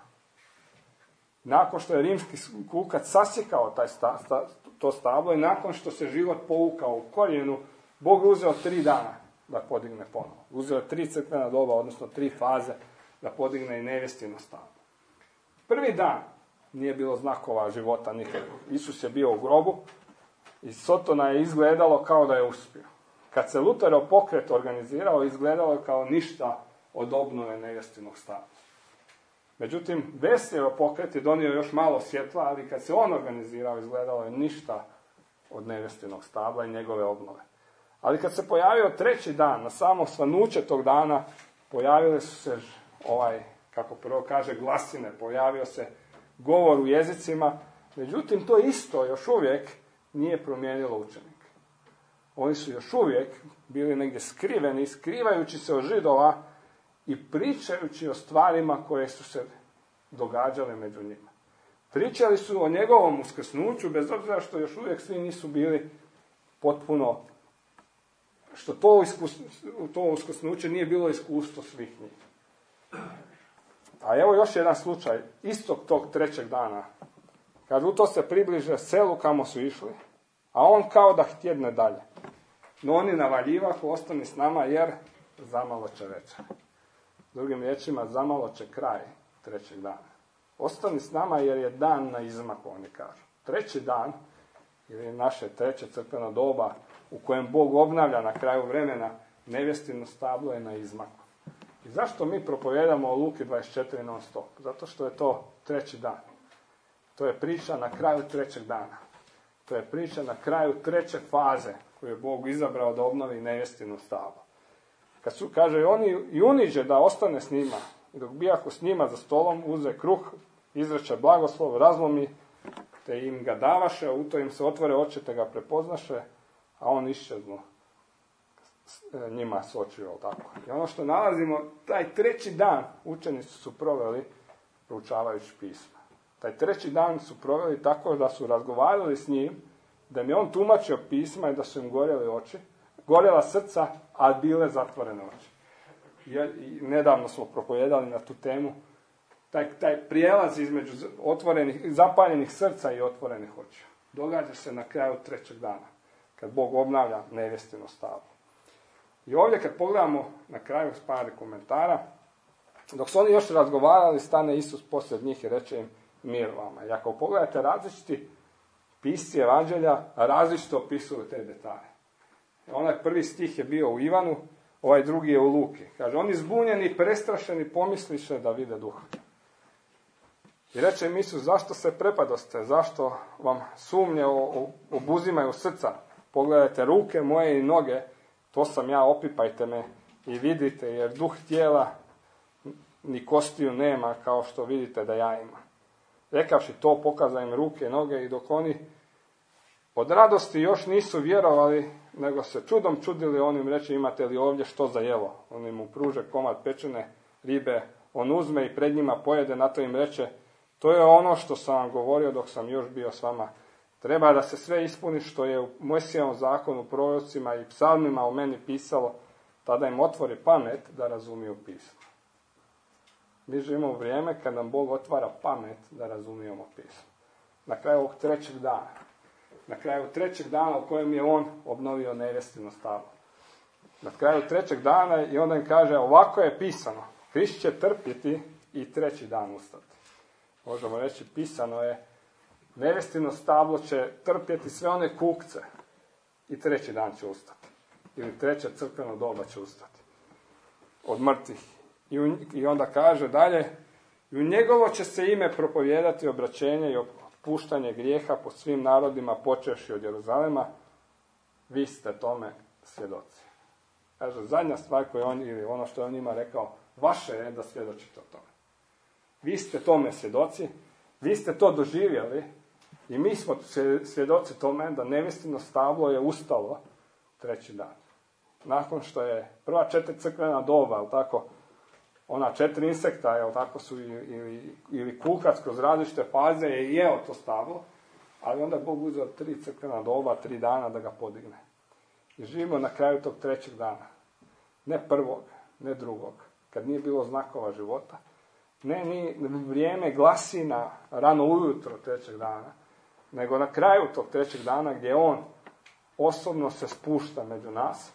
Nakon što je rimski kukac sasjekao taj sta, sta, to stablo i nakon što se život povukao u korijenu, Bog je uzeo tri dana da podigne ponovo. Uzeo je tri crkvena doba, odnosno tri faze da podigne i nevjestino stablo. Prvi dan nije bilo znakova života nikakvog. Isus je bio u grobu i Sotona je izgledalo kao da je uspio. Kad se Luterov pokret organizirao, izgledalo je kao ništa od obnove nevjestinog stabla. Međutim, Wesleyov pokret je donio još malo svjetla, ali kad se on organizirao, izgledalo je ništa od nevjestinog stabla i njegove obnove. Ali kad se pojavio treći dan, na samo svanuće tog dana, pojavile su se, ovaj, kako prvo kaže, glasine, pojavio se govor u jezicima, međutim, to isto još uvijek nije promijenilo učenike. Oni su još uvijek bili negdje skriveni, skrivajući se od Židova i pričajući o stvarima koje su se događale među njima. Pričali su o njegovom uskrsnuću, bez obzira što još uvijek svi nisu bili potpuno, što to, iskus, to uskrsnuće nije bilo iskustvo svih njih. A evo još jedan slučaj, istog tog trećeg dana, kad u to se približe selu kamo su išli, a on kao da htjedne dalje. No oni navaljivahu, ostani s nama jer zamalo će večer. Drugim riječima, zamalo će kraj trećeg dana. Ostani s nama jer je dan na izmaku, oni kažu. Treći dan, ili naše treće crkveno doba, u kojem Bog obnavlja na kraju vremena, nevjestino stablo je na izmaku. I zašto mi propovijedamo o Luki dvadeset četiri non stop? Zato što je to treći dan. To je priča na kraju trećeg dana. To je priča na kraju treće faze koju je Bog izabrao da obnovi nevjestino stablo. Kad su, kaže, oni i uniđe da ostane s njima, dok bijako s njima za stolom, uze kruh, izreče blagoslov, razlomi, te im ga davaše, u to im se otvore oči, te ga prepoznaše, a on iščeznu njima s očiju, tako. I ono što nalazimo, taj treći dan učenici su proveli proučavajući pisma. Taj treći dan su proveli tako da su razgovarali s njim, da im je on tumačio pisma i da su im gorjeli oči, gorjela srca, a bile zatvorene oči. I nedavno smo propovijedali na tu temu, taj, taj prijelaz između otvorenih, zapaljenih srca i otvorenih očiju. Događa se na kraju trećeg dana, kad Bog obnavlja nevjestino stablo. I ovdje kad pogledamo na kraju par komentara, dok su oni još razgovarali, stane Isus poslije njih i reče im mir vama. I ako pogledate različiti pisci evanđelja, različito opisuju te detalje. Onaj prvi stih je bio u Ivanu, ovaj drugi je u Luki. Kaže, oni zbunjeni, prestrašeni, pomisliše da vide duha. I reče im Isus, zašto se prepadoste, zašto vam sumnje obuzimaju srca? Pogledajte ruke moje i noge, to sam ja, opipajte me i vidite, jer duh tijela ni kostiju nema, kao što vidite da ja imam. Rekavši to, pokaza im ruke i noge i dok oni od radosti još nisu vjerovali, nego se čudom čudili, on im reče, imate li ovdje što za jelo? Oni mu pruže komad pečene ribe, on uzme i pred njima pojede, na to im reče, to je ono što sam vam govorio dok sam još bio s vama. Treba da se sve ispuni što je u Mojsijevom zakonu, prorocima i psalmima o meni pisalo, tada im otvori pamet da razumiju pismo. Mi živimo u vrijeme kad nam Bog otvara pamet da razumijemo pismo. Na kraju ovog trećeg dana. Na kraju trećeg dana u kojem je on obnovio nevjestino stablo. Na kraju trećeg dana i onda im kaže, ovako je pisano. Krist će trpjeti i treći dan ustati. Možemo reći, pisano je, nevjestino stablo će trpjeti sve one kukce i treći dan će ustati. Ili treće crkveno doba će ustati. Od mrtvih. I, u, I onda kaže dalje, i u njegovo će se ime propovijedati obraćenje i otpuštanje grijeha po svim narodima, počevši od Jeruzalema, vi ste tome svjedoci. Kaže, zadnja stvar koju on, ili ono što je on njima rekao, vaše je da svjedočite o tome. Vi ste tome svjedoci, vi ste to doživjeli i mi smo svjedoci tome da nevjestino stablo je ustalo treći dan. Nakon što je prva četiri crkvena doba, ali tako, ona četiri insekta, jel tako su, ili, ili kukac kroz različite faze je jeo to stablo, ali onda je Bog uzeo tri crkvena doba, tri dana da ga podigne. I živimo na kraju tog trećeg dana. Ne prvog, ne drugog, kad nije bilo znakova života, ne ni vrijeme glasina rano ujutro trećeg dana, nego na kraju tog trećeg dana gdje on osobno se spušta među nas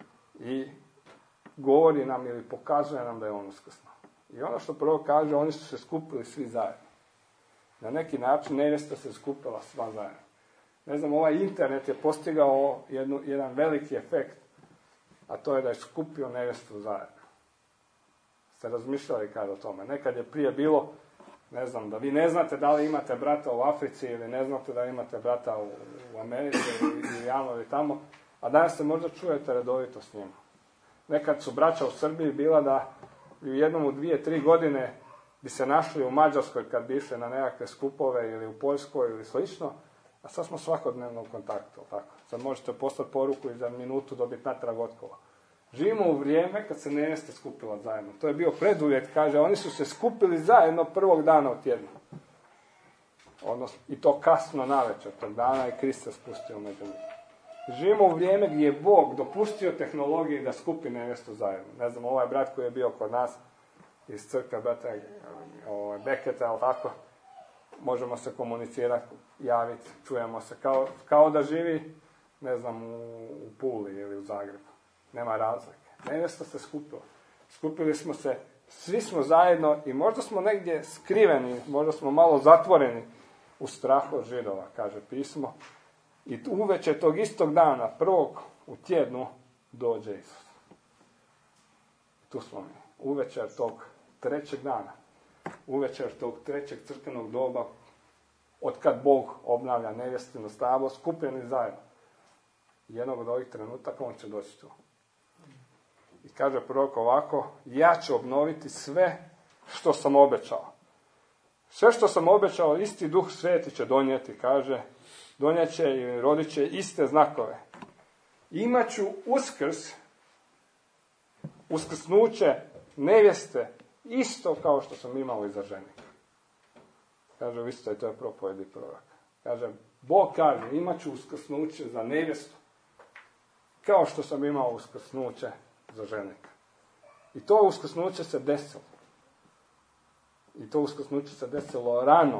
i govori nam ili pokazuje nam da je on uskrsnuo. I ono što prvo kaže, oni su se skupili svi zajedno. Na neki način nevjesta se skupila sva zajedno. Ne znam, ovaj internet je postigao jednu, jedan veliki efekt, a to je da je skupio nevjestu zajedno. Ste razmišljali kada o tome? Nekad je prije bilo, ne znam, da vi ne znate da li imate brata u Africi ili ne znate da li imate brata u, u Americi ili, ili javno ili tamo, a danas se možda čujete redovito s njima. Nekad su braća u Srbiji bila da u jednom u dvije, tri godine bi se našli u Mađarskoj kad bi išli na nekakve skupove ili u Poljskoj ili slično, a sad smo svakodnevno u kontaktu. Tako. Sad možete poslati poruku i za minutu dobiti natrag odgovor. Živimo u vrijeme kad se nevjesta skupila zajedno. To je bio preduvjet, kaže, oni su se skupili zajedno prvog dana u tjednu. Odnosno, i to kasno navečer tog dana i Krist se spustio među njih. Živimo u vrijeme gdje je Bog dopustio tehnologiji da skupi nevjestu zajedno. Ne znam, ovaj brat koji je bio kod nas iz crkve brata ovaj, Beketa, ali tako, možemo se komunicirati, javiti, čujemo se, kao, kao da živi, ne znam, u, u Puli ili u Zagrebu. Nema razlike. Nevjesta se skupila. Skupili smo se, svi smo zajedno i možda smo negdje skriveni, možda smo malo zatvoreni u strahu od Židova, kaže pismo. I uveče tog istog dana, prvog u tjednu, dođe Isus. Tu smo mi. uvečer tog trećeg dana, uvečer tog trećeg crkvenog doba, od kad Bog obnavlja nevjestino stablo, skupljeni zajedno. Jednog od ovih trenutaka on će doći tu. I kaže prorok ovako, ja ću obnoviti sve što sam obećao. Sve što sam obećao, isti Duh Sveti će donijeti, kaže, donijet će i rodit će iste znakove. Imaću uskrs, uskrsnuće nevjeste, isto kao što sam imao i za ženika. Kaže u istoj toj propovjedi proroka. Kaže, Bog kaže, imat ću uskrsnuće za nevjestu, kao što sam imao uskrsnuće za ženika. I to uskrsnuće se desilo. I to uskrsnuće se desilo rano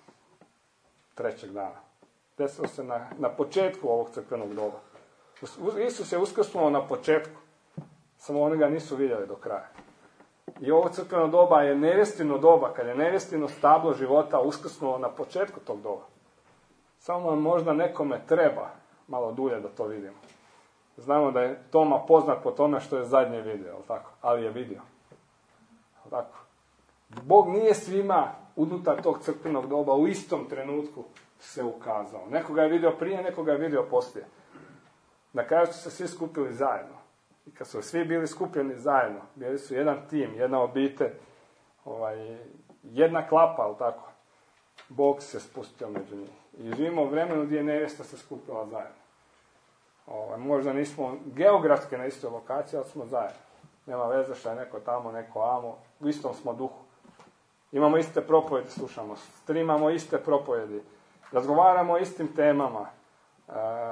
trećeg dana. Desilo se na, na početku ovog crkvenog doba. Isus je uskrsnuo na početku, samo oni ga nisu vidjeli do kraja. I ovo crkveno doba je nevjestino doba, kad je nevjestino stablo života uskrsnulo na početku tog doba. Samo možda nekome treba malo dulje da to vidimo. Znamo da je Toma poznat po tome što je zadnje vidio, tako? Ali je vidio. Tako? Bog nije svima unutar tog crkvenog doba u istom trenutku se ukazao. Nekoga je vidio prije, nekoga je vidio poslije. Na kraju su se svi skupili zajedno. I kad su svi bili skupljeni zajedno, bili su jedan tim, jedna obitelj, ovaj, jedna klapa, ali tako, Bog se spustio među njih. I živimo u vremenu gdje je nevjesta se skupila zajedno. Ovaj, možda nismo geografski na istoj lokaciji, ali smo zajedno. Nema veze što je neko tamo, neko amo, u istom smo duhu. Imamo iste propovjedi, slušamo, streamamo iste propovjedi, razgovaramo o istim temama, e,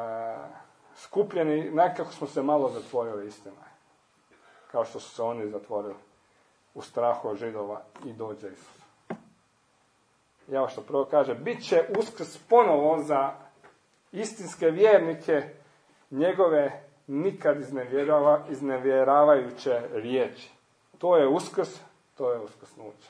skupljeni, nekako smo se malo zatvorili istina. Kao što su se oni zatvorili u strahu od Židova i dođe Isus. I ovo što prvo kaže, bit će uskrs ponovo za istinske vjernike njegove nikad iznevjerava, iznevjeravajuće riječi. To je uskrs, to je uskrsnuće.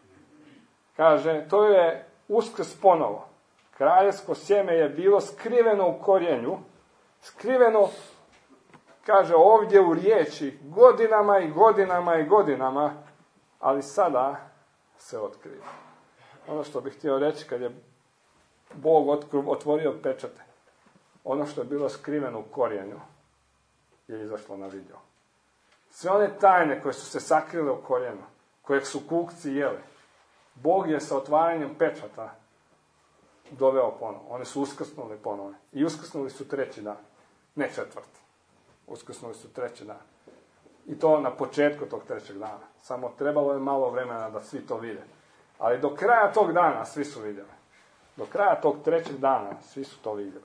Kaže, to je uskrs ponovo. Kraljevsko sjeme je bilo skriveno u korijenju, skriveno, kaže ovdje u riječi, godinama i godinama i godinama, ali sada se otkriva. Ono što bih htio reći, kad je Bog otvorio pečate, ono što je bilo skriveno u korijenju je izašlo na video. Sve one tajne koje su se sakrile u korijenu, koje su kukci jeli, Bog je sa otvaranjem pečata doveo ponovo. Oni su uskrsnuli ponovo. I uskrsnuli su treći dan. Ne četvrti. Uskrsnuli su treći dan. I to na početku tog trećeg dana. Samo trebalo je malo vremena da svi to vide. Ali do kraja tog dana svi su vidjeli. Do kraja tog trećeg dana svi su to vidjeli.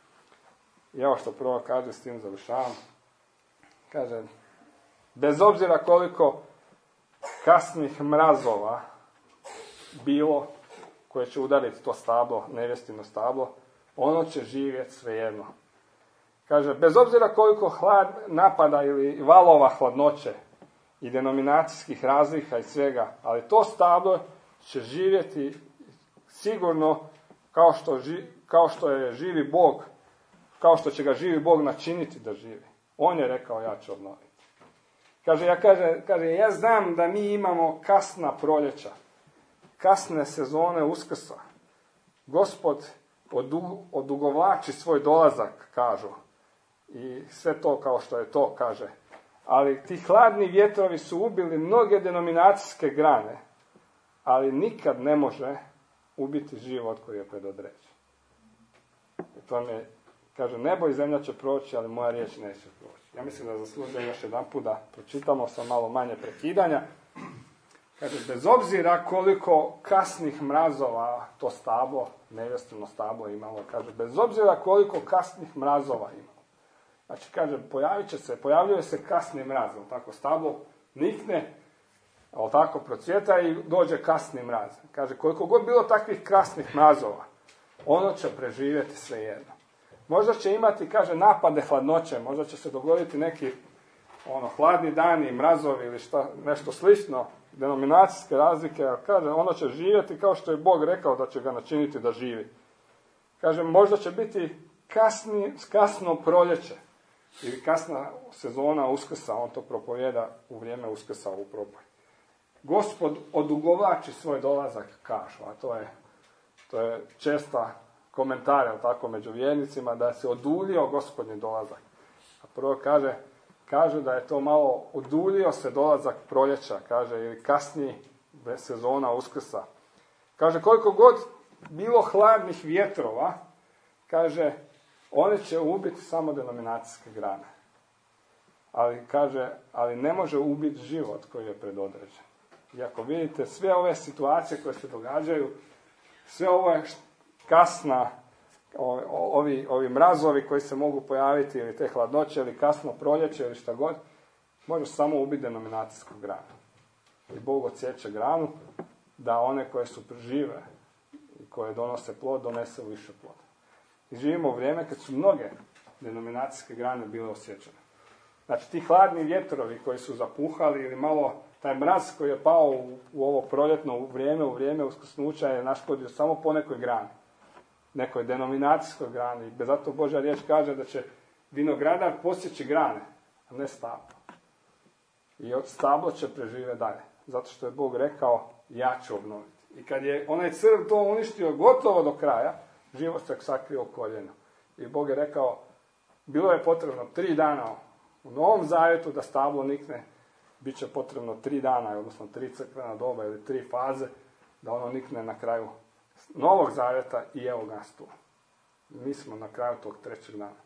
I evo što prvo kaže, s tim završavam. Kaže, bez obzira koliko kasnih mrazova bilo koje će udariti to stablo, nevjestino stablo, ono će živjeti svejedno. Kaže, bez obzira koliko hlad napada ili valova hladnoće i denominacijskih razlika i svega, ali to stablo će živjeti sigurno kao što, ži, kao što je živi Bog, kao što će ga živi Bog načiniti da živi. On je rekao, ja ću obnoviti. Kaže, ja, kaže, kaže, ja znam da mi imamo kasna proljeća, kasne sezone Uskrsa. Gospod odu, odugovlači svoj dolazak, kažu. I sve to kao što je to, kaže. Ali ti hladni vjetrovi su ubili mnoge denominacijske grane, ali nikad ne može ubiti život koji je predodređen. I to mi je, kaže, nebo i zemlja će proći, ali moja riječ neće proći. Ja mislim da zaslužujem još jedan put da pročitamo sa malo manje prekidanja. Kaže, bez obzira koliko kasnih mrazova to stablo, nevjestino stablo imalo, kaže, bez obzira koliko kasnih mrazova imalo. Znači, kaže, pojavit će se, pojavljuje se kasni mraz, tako, stablo nikne, ali tako, procvjeta i dođe kasni mraz. Kaže, koliko god bilo takvih kasnih mrazova, ono će preživjeti svejedno. Možda će imati, kaže, napade hladnoće, možda će se dogoditi neki ono, hladni dani, mrazovi ili šta, nešto slično, denominacijske razlike, a kaže, ono će živjeti kao što je Bog rekao da će ga načiniti da živi. Kaže, možda će biti kasni, kasno proljeće, ili kasna sezona Uskrsa, on to propovjeda u vrijeme Uskrsa u propoj. Gospod odugovlači svoj dolazak, kažu, a to je, to je česta komentar, jel tako, među vjernicima, da se oduljio Gospodnji dolazak. A prvo kaže, kaže da je to malo oduljio se dolazak proljeća, kaže, ili kasniji sezona Uskrsa. Kaže, koliko god bilo hladnih vjetrova, kaže, oni će ubiti samo denominacijske grane. Ali, kaže, ali ne može ubiti život koji je predodređen. I ako vidite sve ove situacije koje se događaju, sve ovo je kasna, ovi, ovi mrazovi koji se mogu pojaviti, ili te hladnoće, ili kasno proljeće, ili šta god, može samo ubiti denominacijsku granu. I Bog odsjeće granu, da one koje su prežive i koje donose plod, donese više ploda. I živimo u vrijeme kad su mnoge denominacijske grane bile osjećane. Znači, ti hladni vjetrovi koji su zapuhali, ili malo taj mraz koji je pao u, u ovo proljetno vrijeme, u vrijeme uskrsnuća, je naškodio samo po nekoj grani. Nekoj denominacijskoj grani. I zato Božja riječ kaže da će vinogradar posjeći grane, a ne stablo. I od stablo će prežive dalje. Zato što je Bog rekao, ja ću obnoviti. I kad je onaj crv to uništio gotovo do kraja, život se sakrio u koljeno. I Bog je rekao, bilo je potrebno tri dana u Novom Zavjetu da stablo nikne, bit će potrebno tri dana, odnosno tri crkvena doba ili tri faze, da ono nikne na kraju Novog Zavjeta i evo nas tu. Mi smo na kraju tog trećeg dana.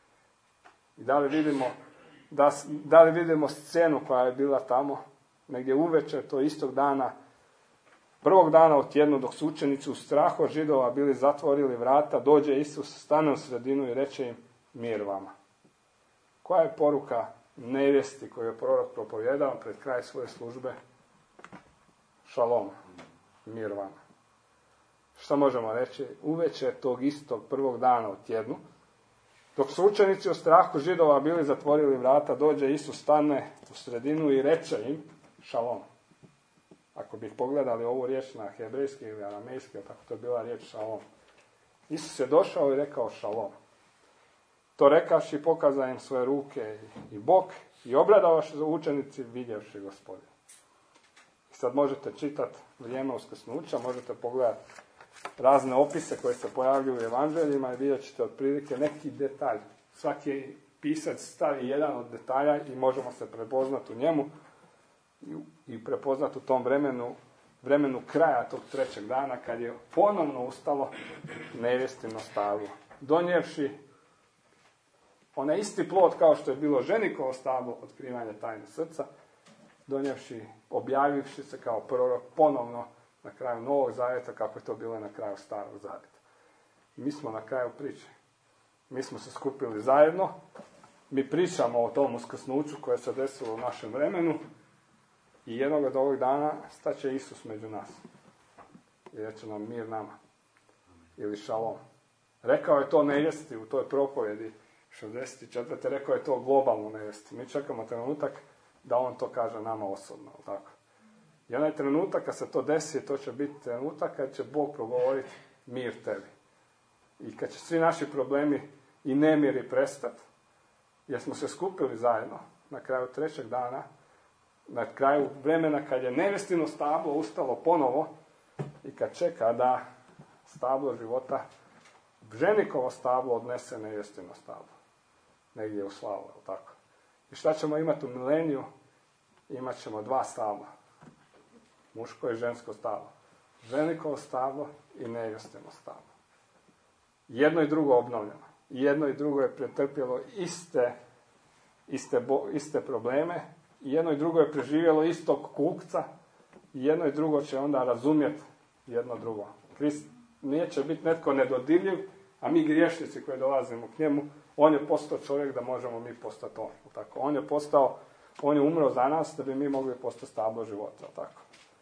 I da li vidimo, da, da li vidimo scenu koja je bila tamo, negdje uvečer, to istog dana, prvog dana u tjednu, dok su učenici u strahu od Židova bili zatvorili vrata, dođe Isus, stane u sredinu i reče im, mir vama. Koja je poruka nevjesti koju je prorok propovjedao pred kraj svoje službe? Šalom, mir vama. Što možemo reći? Uvečer tog istog prvog dana u tjednu, dok su učenici u strahu Židova bili zatvorili vrata, dođe Isus, stane u sredinu i reče im, šalom. Ako bih pogledali ovu riječ na hebrejski ili aramejski, tako to je bila riječ šalom. Isus je došao i rekao šalom. To rekavši, pokazao im svoje ruke i bok i obradavaši za učenici vidjevši Gospodina. I sad možete čitati vrijeme uskrsnuća, možete pogledati razne opise koje se pojavljuju u evanđeljima i vidjet ćete otprilike neki detalj. Svaki pisac stavi jedan od detalja i možemo se prepoznati u njemu i prepoznati u tom vremenu, vremenu kraja tog trećeg dana, kad je ponovno ustalo nevjestino stablo. Donijevši onaj isti plod kao što je bilo ženikovo stablo, otkrivanje tajne srca, donijevši, objavivši se kao prorok ponovno na kraju Novog Zavjeta, kako je to bilo na kraju Starog Zavjeta. Mi smo na kraju priče. Mi smo se skupili zajedno, mi pričamo o tom uskrsnuću koje se desilo u našem vremenu i jednog od ovog dana staće Isus među nas. I reće nam mir nama. Ili šalom. Rekao je to nevjesti u toj propovjedi šezdeset četvrte rekao je to globalno nevjesti. Mi čekamo trenutak da on to kaže nama osobno. Tako? I onaj trenutak kad se to desi, to će biti trenutak kad će Bog progovoriti mir tebi. I kad će svi naši problemi i nemiri prestati, jer smo se skupili zajedno na kraju trećeg dana, na kraju vremena kad je nevjestino stablo ustalo ponovo i kad čeka da stablo života, ženikovo stablo odnese nevjestino stablo. Negdje u slavu, tako. I šta ćemo imati u mileniju? Imat ćemo dva stabla. Muško i žensko stablo. Ženikovo stablo i nevjestino stablo. Jedno i drugo obnovljeno. Jedno i drugo je pretrpjelo iste, iste, bo, iste probleme. Jedno i drugo je preživjelo istog kukca. Jedno i drugo će onda razumjeti jedno drugo. Krist nije će biti netko nedodirljiv, a mi griješnici koji dolazimo k njemu, on je postao čovjek da možemo mi postati on. Tako. On je postao, on je umro za nas da bi mi mogli postati stablo života. Tako.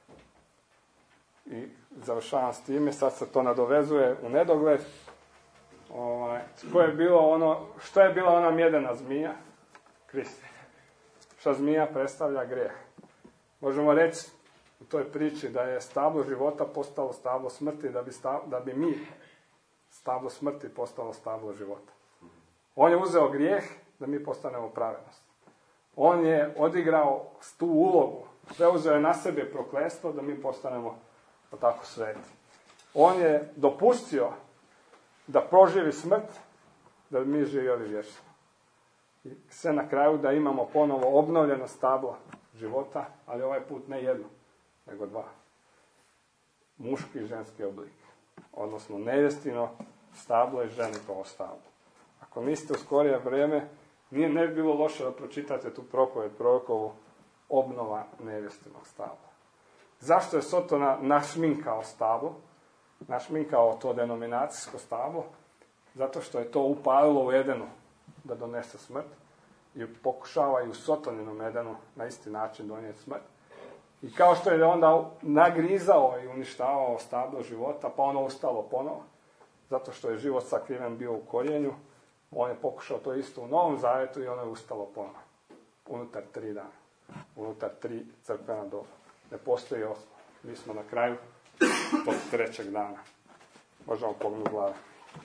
I završavam s time, sad se to nadovezuje u nedogled. Ovaj, koje je bilo ono, što je bila ona mjedena zmija? Krist. Što zmija predstavlja grijeh. Možemo reći u toj priči da je stablo života postalo stablo smrti, da bi, stav, da bi mi stablo smrti postalo stablo života. On je uzeo grijeh da mi postanemo pravednost. On je odigrao tu ulogu, preuzeo je na sebe prokletstvo da mi postanemo tako sveti. On je dopustio da proživi smrt, da bi mi živjeli vječno. I sve na kraju da imamo ponovo obnovljeno stablo života, ali ovaj put ne jedno, nego dva. Muški i ženski oblik. Odnosno nevjestino stablo i ženitovo stablo. Ako niste u skorije vrijeme, nije ne bi bilo loše da pročitate tu propovjed prorokovu obnova nevjestinog stabla. Zašto je Sotona našminkao stablo? Našminkao to denominacijsko stablo? Zato što je to upalilo u Edenu da donese smrt i pokušava i u Sotoninom Edenu na isti način donijeti smrt. I kao što je onda nagrizao i uništavao stablo života, pa ono ustalo ponovo, zato što je život sakriven bio u korijenju, on je pokušao to isto u Novom Zavjetu i ono je ustalo ponovo. Unutar tri dana. Unutar tri crkvena doba. Ne postoji osnov. Mi smo na kraju tog trećeg dana. Možemo pognuti glave.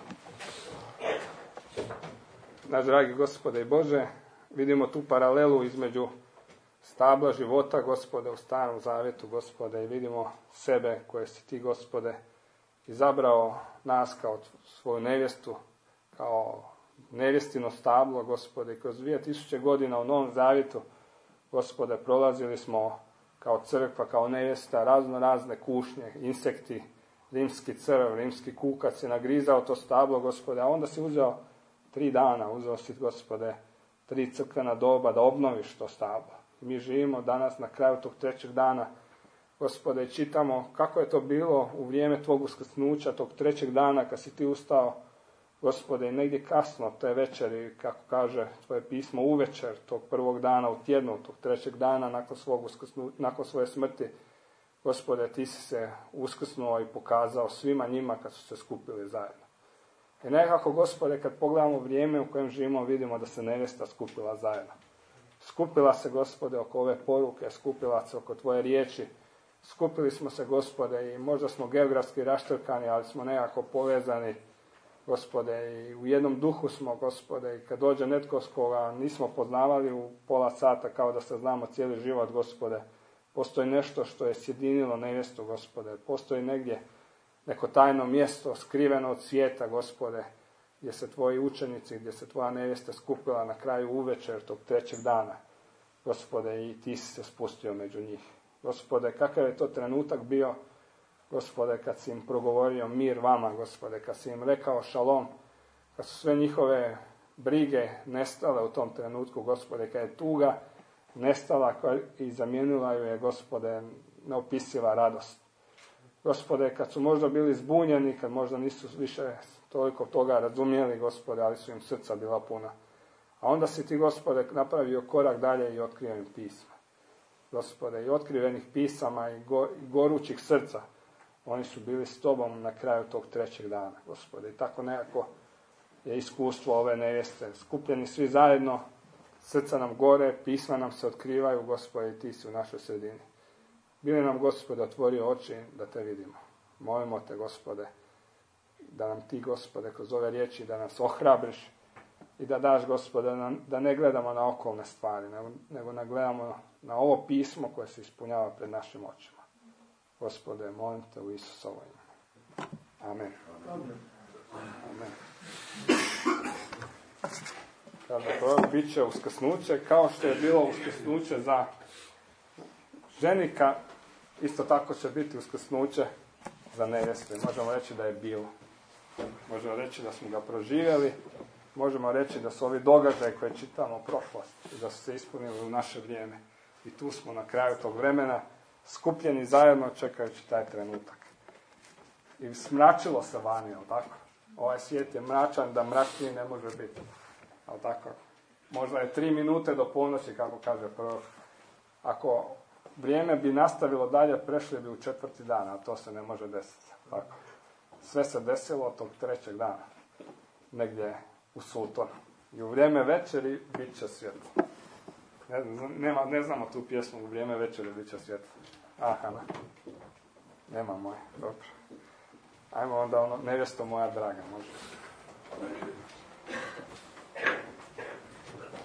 Naš dragi Gospode i Bože, vidimo tu paralelu između stabla života, Gospode, u Starom Zavjetu, Gospode, i vidimo sebe koje si ti, Gospode, izabrao nas kao svoju nevjestu, kao nevjestino stablo, Gospode, i kroz dvije tisuće godina u Novom Zavjetu, Gospode, prolazili smo kao crkva, kao nevjesta, razno razne kušnje, insekti, rimski crv, rimski kukac je nagrizao to stablo, Gospode, a onda si uzeo tri dana, uzeo si, Gospode, tri crkvena doba da obnoviš to stablo. I mi živimo danas na kraju tog trećeg dana, Gospode, i čitamo kako je to bilo u vrijeme tvog uskrsnuća, tog trećeg dana, kad si ti ustao, Gospode, i negdje kasno te večeri, kako kaže tvoje pismo, uvečer tog prvog dana u tjednu, tog trećeg dana nakon, svog uskrsnu, nakon svoje smrti, Gospode, ti si se uskrsnuo i pokazao svima njima kad su se skupili zajedno. I nekako, Gospode, kad pogledamo vrijeme u kojem živimo, vidimo da se nevjesta skupila zajedno. Skupila se, Gospode, oko ove poruke, skupila se oko tvoje riječi. Skupili smo se, Gospode, i možda smo geografski raštrkani, ali smo nekako povezani, Gospode, i u jednom duhu smo, Gospode, i kad dođe netko s koga nismo poznavali u pola sata, kao da se znamo cijeli život, Gospode, postoji nešto što je sjedinilo nevjestu, Gospode, postoji negdje neko tajno mjesto skriveno od svijeta, Gospode, gdje se tvoji učenici, gdje se tvoja nevjesta skupila na kraju uvečer tog trećeg dana, Gospode, i ti si se spustio među njih. Gospode, kakav je to trenutak bio, Gospode, kad si im progovorio mir vama, Gospode, kad si im rekao šalom, kad su sve njihove brige nestale u tom trenutku, Gospode, kad je tuga nestala i zamijenila ju je, Gospode, neopisiva radost. Gospode, kad su možda bili zbunjeni, kad možda nisu više toliko toga razumjeli, Gospode, ali su im srca bila puna. A onda si ti, Gospode, napravio korak dalje i otkrio im pisma. Gospode, i otkrivenih pisama i, go, i gorućih srca, oni su bili s tobom na kraju tog trećeg dana, Gospode. I tako nekako je iskustvo ove nevjeste. Skupljeni svi zajedno, srca nam gore, pisma nam se otkrivaju, Gospode, i ti si u našoj sredini. Bili nam, Gospode, otvorio oči da te vidimo. Molimo te, Gospode, da nam ti, Gospode, kroz ove riječi, da nas ohrabriš i da daš, Gospode, da ne gledamo na okolne stvari, nego, nego da gledamo na ovo pismo koje se ispunjava pred našim očima. Gospode, molim te u Isusovo ime. Amen. Amen. Amen. Kada prorok bit će uskrsnuće, kao što je bilo uskrsnuće za ženika, isto tako će biti uskrsnuće za nevjestu. Možemo reći da je bilo. Možemo reći da smo ga proživjeli. Možemo reći da su ovi događaji koje čitamo prošlost i da su se ispunili u naše vrijeme. I tu smo na kraju tog vremena skupljeni zajedno čekajući taj trenutak. I smračilo se vani, jel tako? Ovaj svijet je mračan da mračniji ne može biti. Jel tako? Možda je tri minute do ponoći, kako kaže prorok. Ako vrijeme bi nastavilo dalje, prešli bi u četvrti dan, a to se ne može desiti. Tako. Sve se desilo od tog trećeg dana. Negdje u sultanu. I u vrijeme večeri bit će svjetlo. Ne, nema, ne znamo tu pjesmu, u vrijeme večeri bit će svjetlo. Aha, ne. Nema moje, dobro. Ajmo onda ono, nevjesto moja draga, može.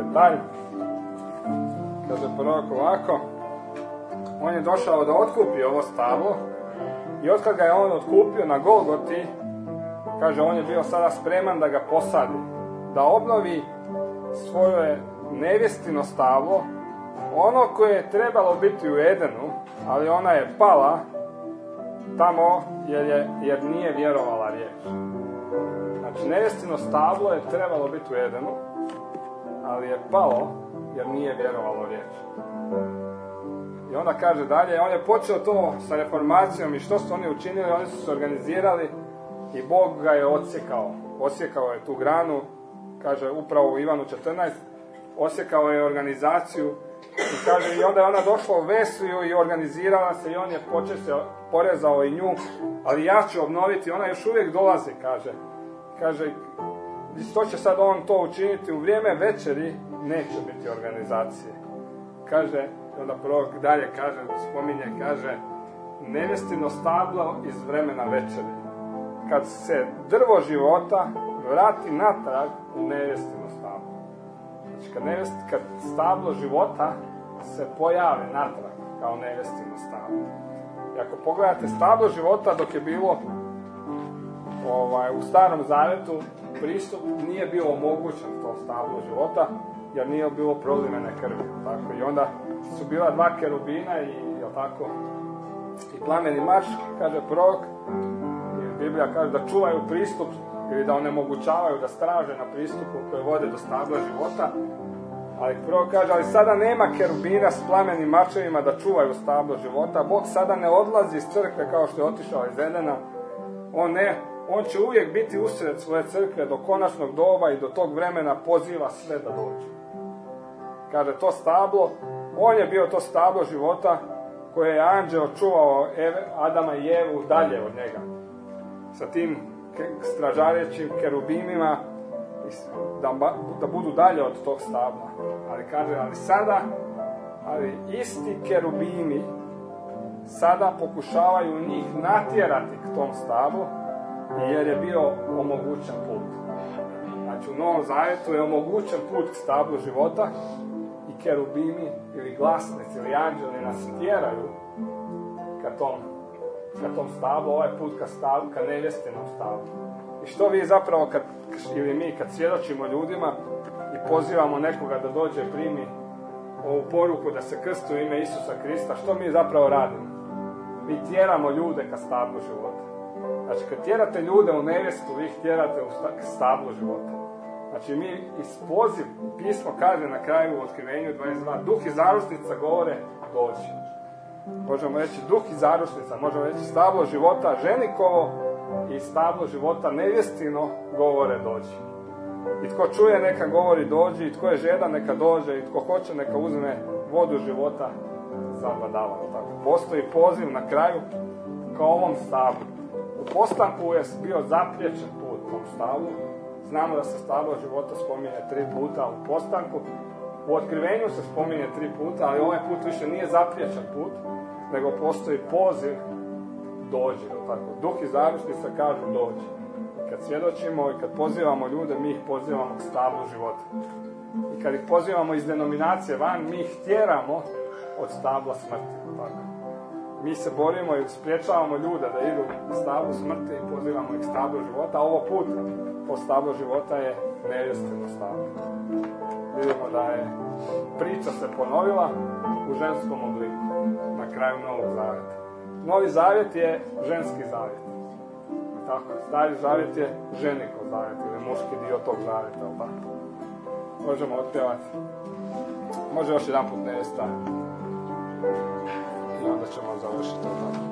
detalj. Kaže prorok ovako, on je došao da otkupi ovo stablo i otkad ga je on otkupio na Golgoti, kaže, on je bio sada spreman da ga posadi, da obnovi svoje nevjestino stablo, ono koje je trebalo biti u Edenu, ali ona je pala tamo jer, je, jer nije vjerovala riječ. Znači, nevjestino stablo je trebalo biti u Edenu, ali je palo jer nije vjerovalo riječ. I onda kaže dalje, on je počeo to sa reformacijom i što su oni učinili, oni su se organizirali i Bog ga je odsjekao. Odsjekao je tu granu, kaže upravo u Ivanu četrnaest, osjekao je organizaciju i kaže i onda je ona došla u Vesiju i organizirala se i on je počeo se porezao i nju, ali ja ću obnoviti, ona još uvijek dolazi, kaže. Kaže, što će sad on to učiniti u vrijeme večeri, neće biti organizacije. Kaže, onda prorok dalje kaže, spominje, kaže, nevjestino stablo iz vremena večeri. Kad se drvo života vrati natrag u nevjestino stablo. Znači, kad, nevjest, kad stablo života se pojave natrag kao nevjestino stablo. I ako pogledate stablo života dok je bilo ovaj, u Starom Zavetu, pristup nije bio omogućen to stablo života, jer nije bilo prolivene krvi. Tako. I onda su bila dva kerubina i, jel tako, i plameni mač, kaže prorok, i Biblija kaže da čuvaju pristup ili da onemogućavaju, da straže na pristupu koje vode do stabla života. Ali prorok kaže, ali sada nema kerubina s plamenim mačevima da čuvaju stablo života. Bog sada ne odlazi iz crkve kao što je otišao iz Edena. On ne, on će uvijek biti usred svoje crkve do konačnog doba i do tog vremena poziva sve da dođu. Kaže, to stablo, on je bio to stablo života koje je anđeo čuvao Eve, Adama i Evu dalje od njega. Sa tim stražarećim kerubimima da, da budu dalje od tog stabla. Ali kaže, ali sada, ali isti kerubimi sada pokušavaju njih natjerati k tom stablu jer je bio omogućen put. Znači, u Novom Zavjetu je omogućen put k stablu života i kerubimi ili glasnici ili anđeli nas tjeraju ka tom, ka tom stablu, ovaj put ka stablu, ka nevjestinom stablu. I što vi zapravo, kad, ili mi kad svjedočimo ljudima i pozivamo nekoga da dođe i primi ovu poruku da se krsti u ime Isusa Krista, što mi zapravo radimo? Mi tjeramo ljude ka stablu života. Znači, kad tjerate ljude u nevjestu, vi ih tjerate u stablu života. Znači, mi iz poziv, pismo kaže na kraju u Otkrivenju dvadeset dva, duh i zarušnica govore dođi. Možemo reći duh i zarušnica, možemo reći stablo života ženikovo i stablo života nevjestino govore dođi. I tko čuje neka govori dođi, i tko je žedan neka dođe, i tko hoće neka uzme vodu života zabadava. Tako. Postoji poziv na kraju kao ovom stablu. U postanku je bio zapriječen put tom stablu. Znamo da se stablo života spominje tri puta u postanku. U Otkrivenju se spominje tri puta, ali ovaj put više nije zapriječen put, nego postoji poziv dođi. Tako. Duh i zarušnica kažu dođi. Kad svjedočimo i kad pozivamo ljude, mi ih pozivamo k stablu života. I kad ih pozivamo iz denominacije van, mi ih tjeramo od stabla smrti. Tako. Mi se borimo i spriječavamo ljude da idu k stablu smrti i pozivamo ih k stablu života, a ovo put po stablu života je nevjestino stablo. Vidimo da je priča se ponovila u ženskom obliku na kraju Novog Zavjeta. Novi Zavjet je ženski zavjet. Tako, Stari Zavjet je ženikov zavjet ili muški dio tog zavjeta. Tako. Možemo otpjevati. Može još jedan put nevjesta. I onda ćemo završiti. Tako.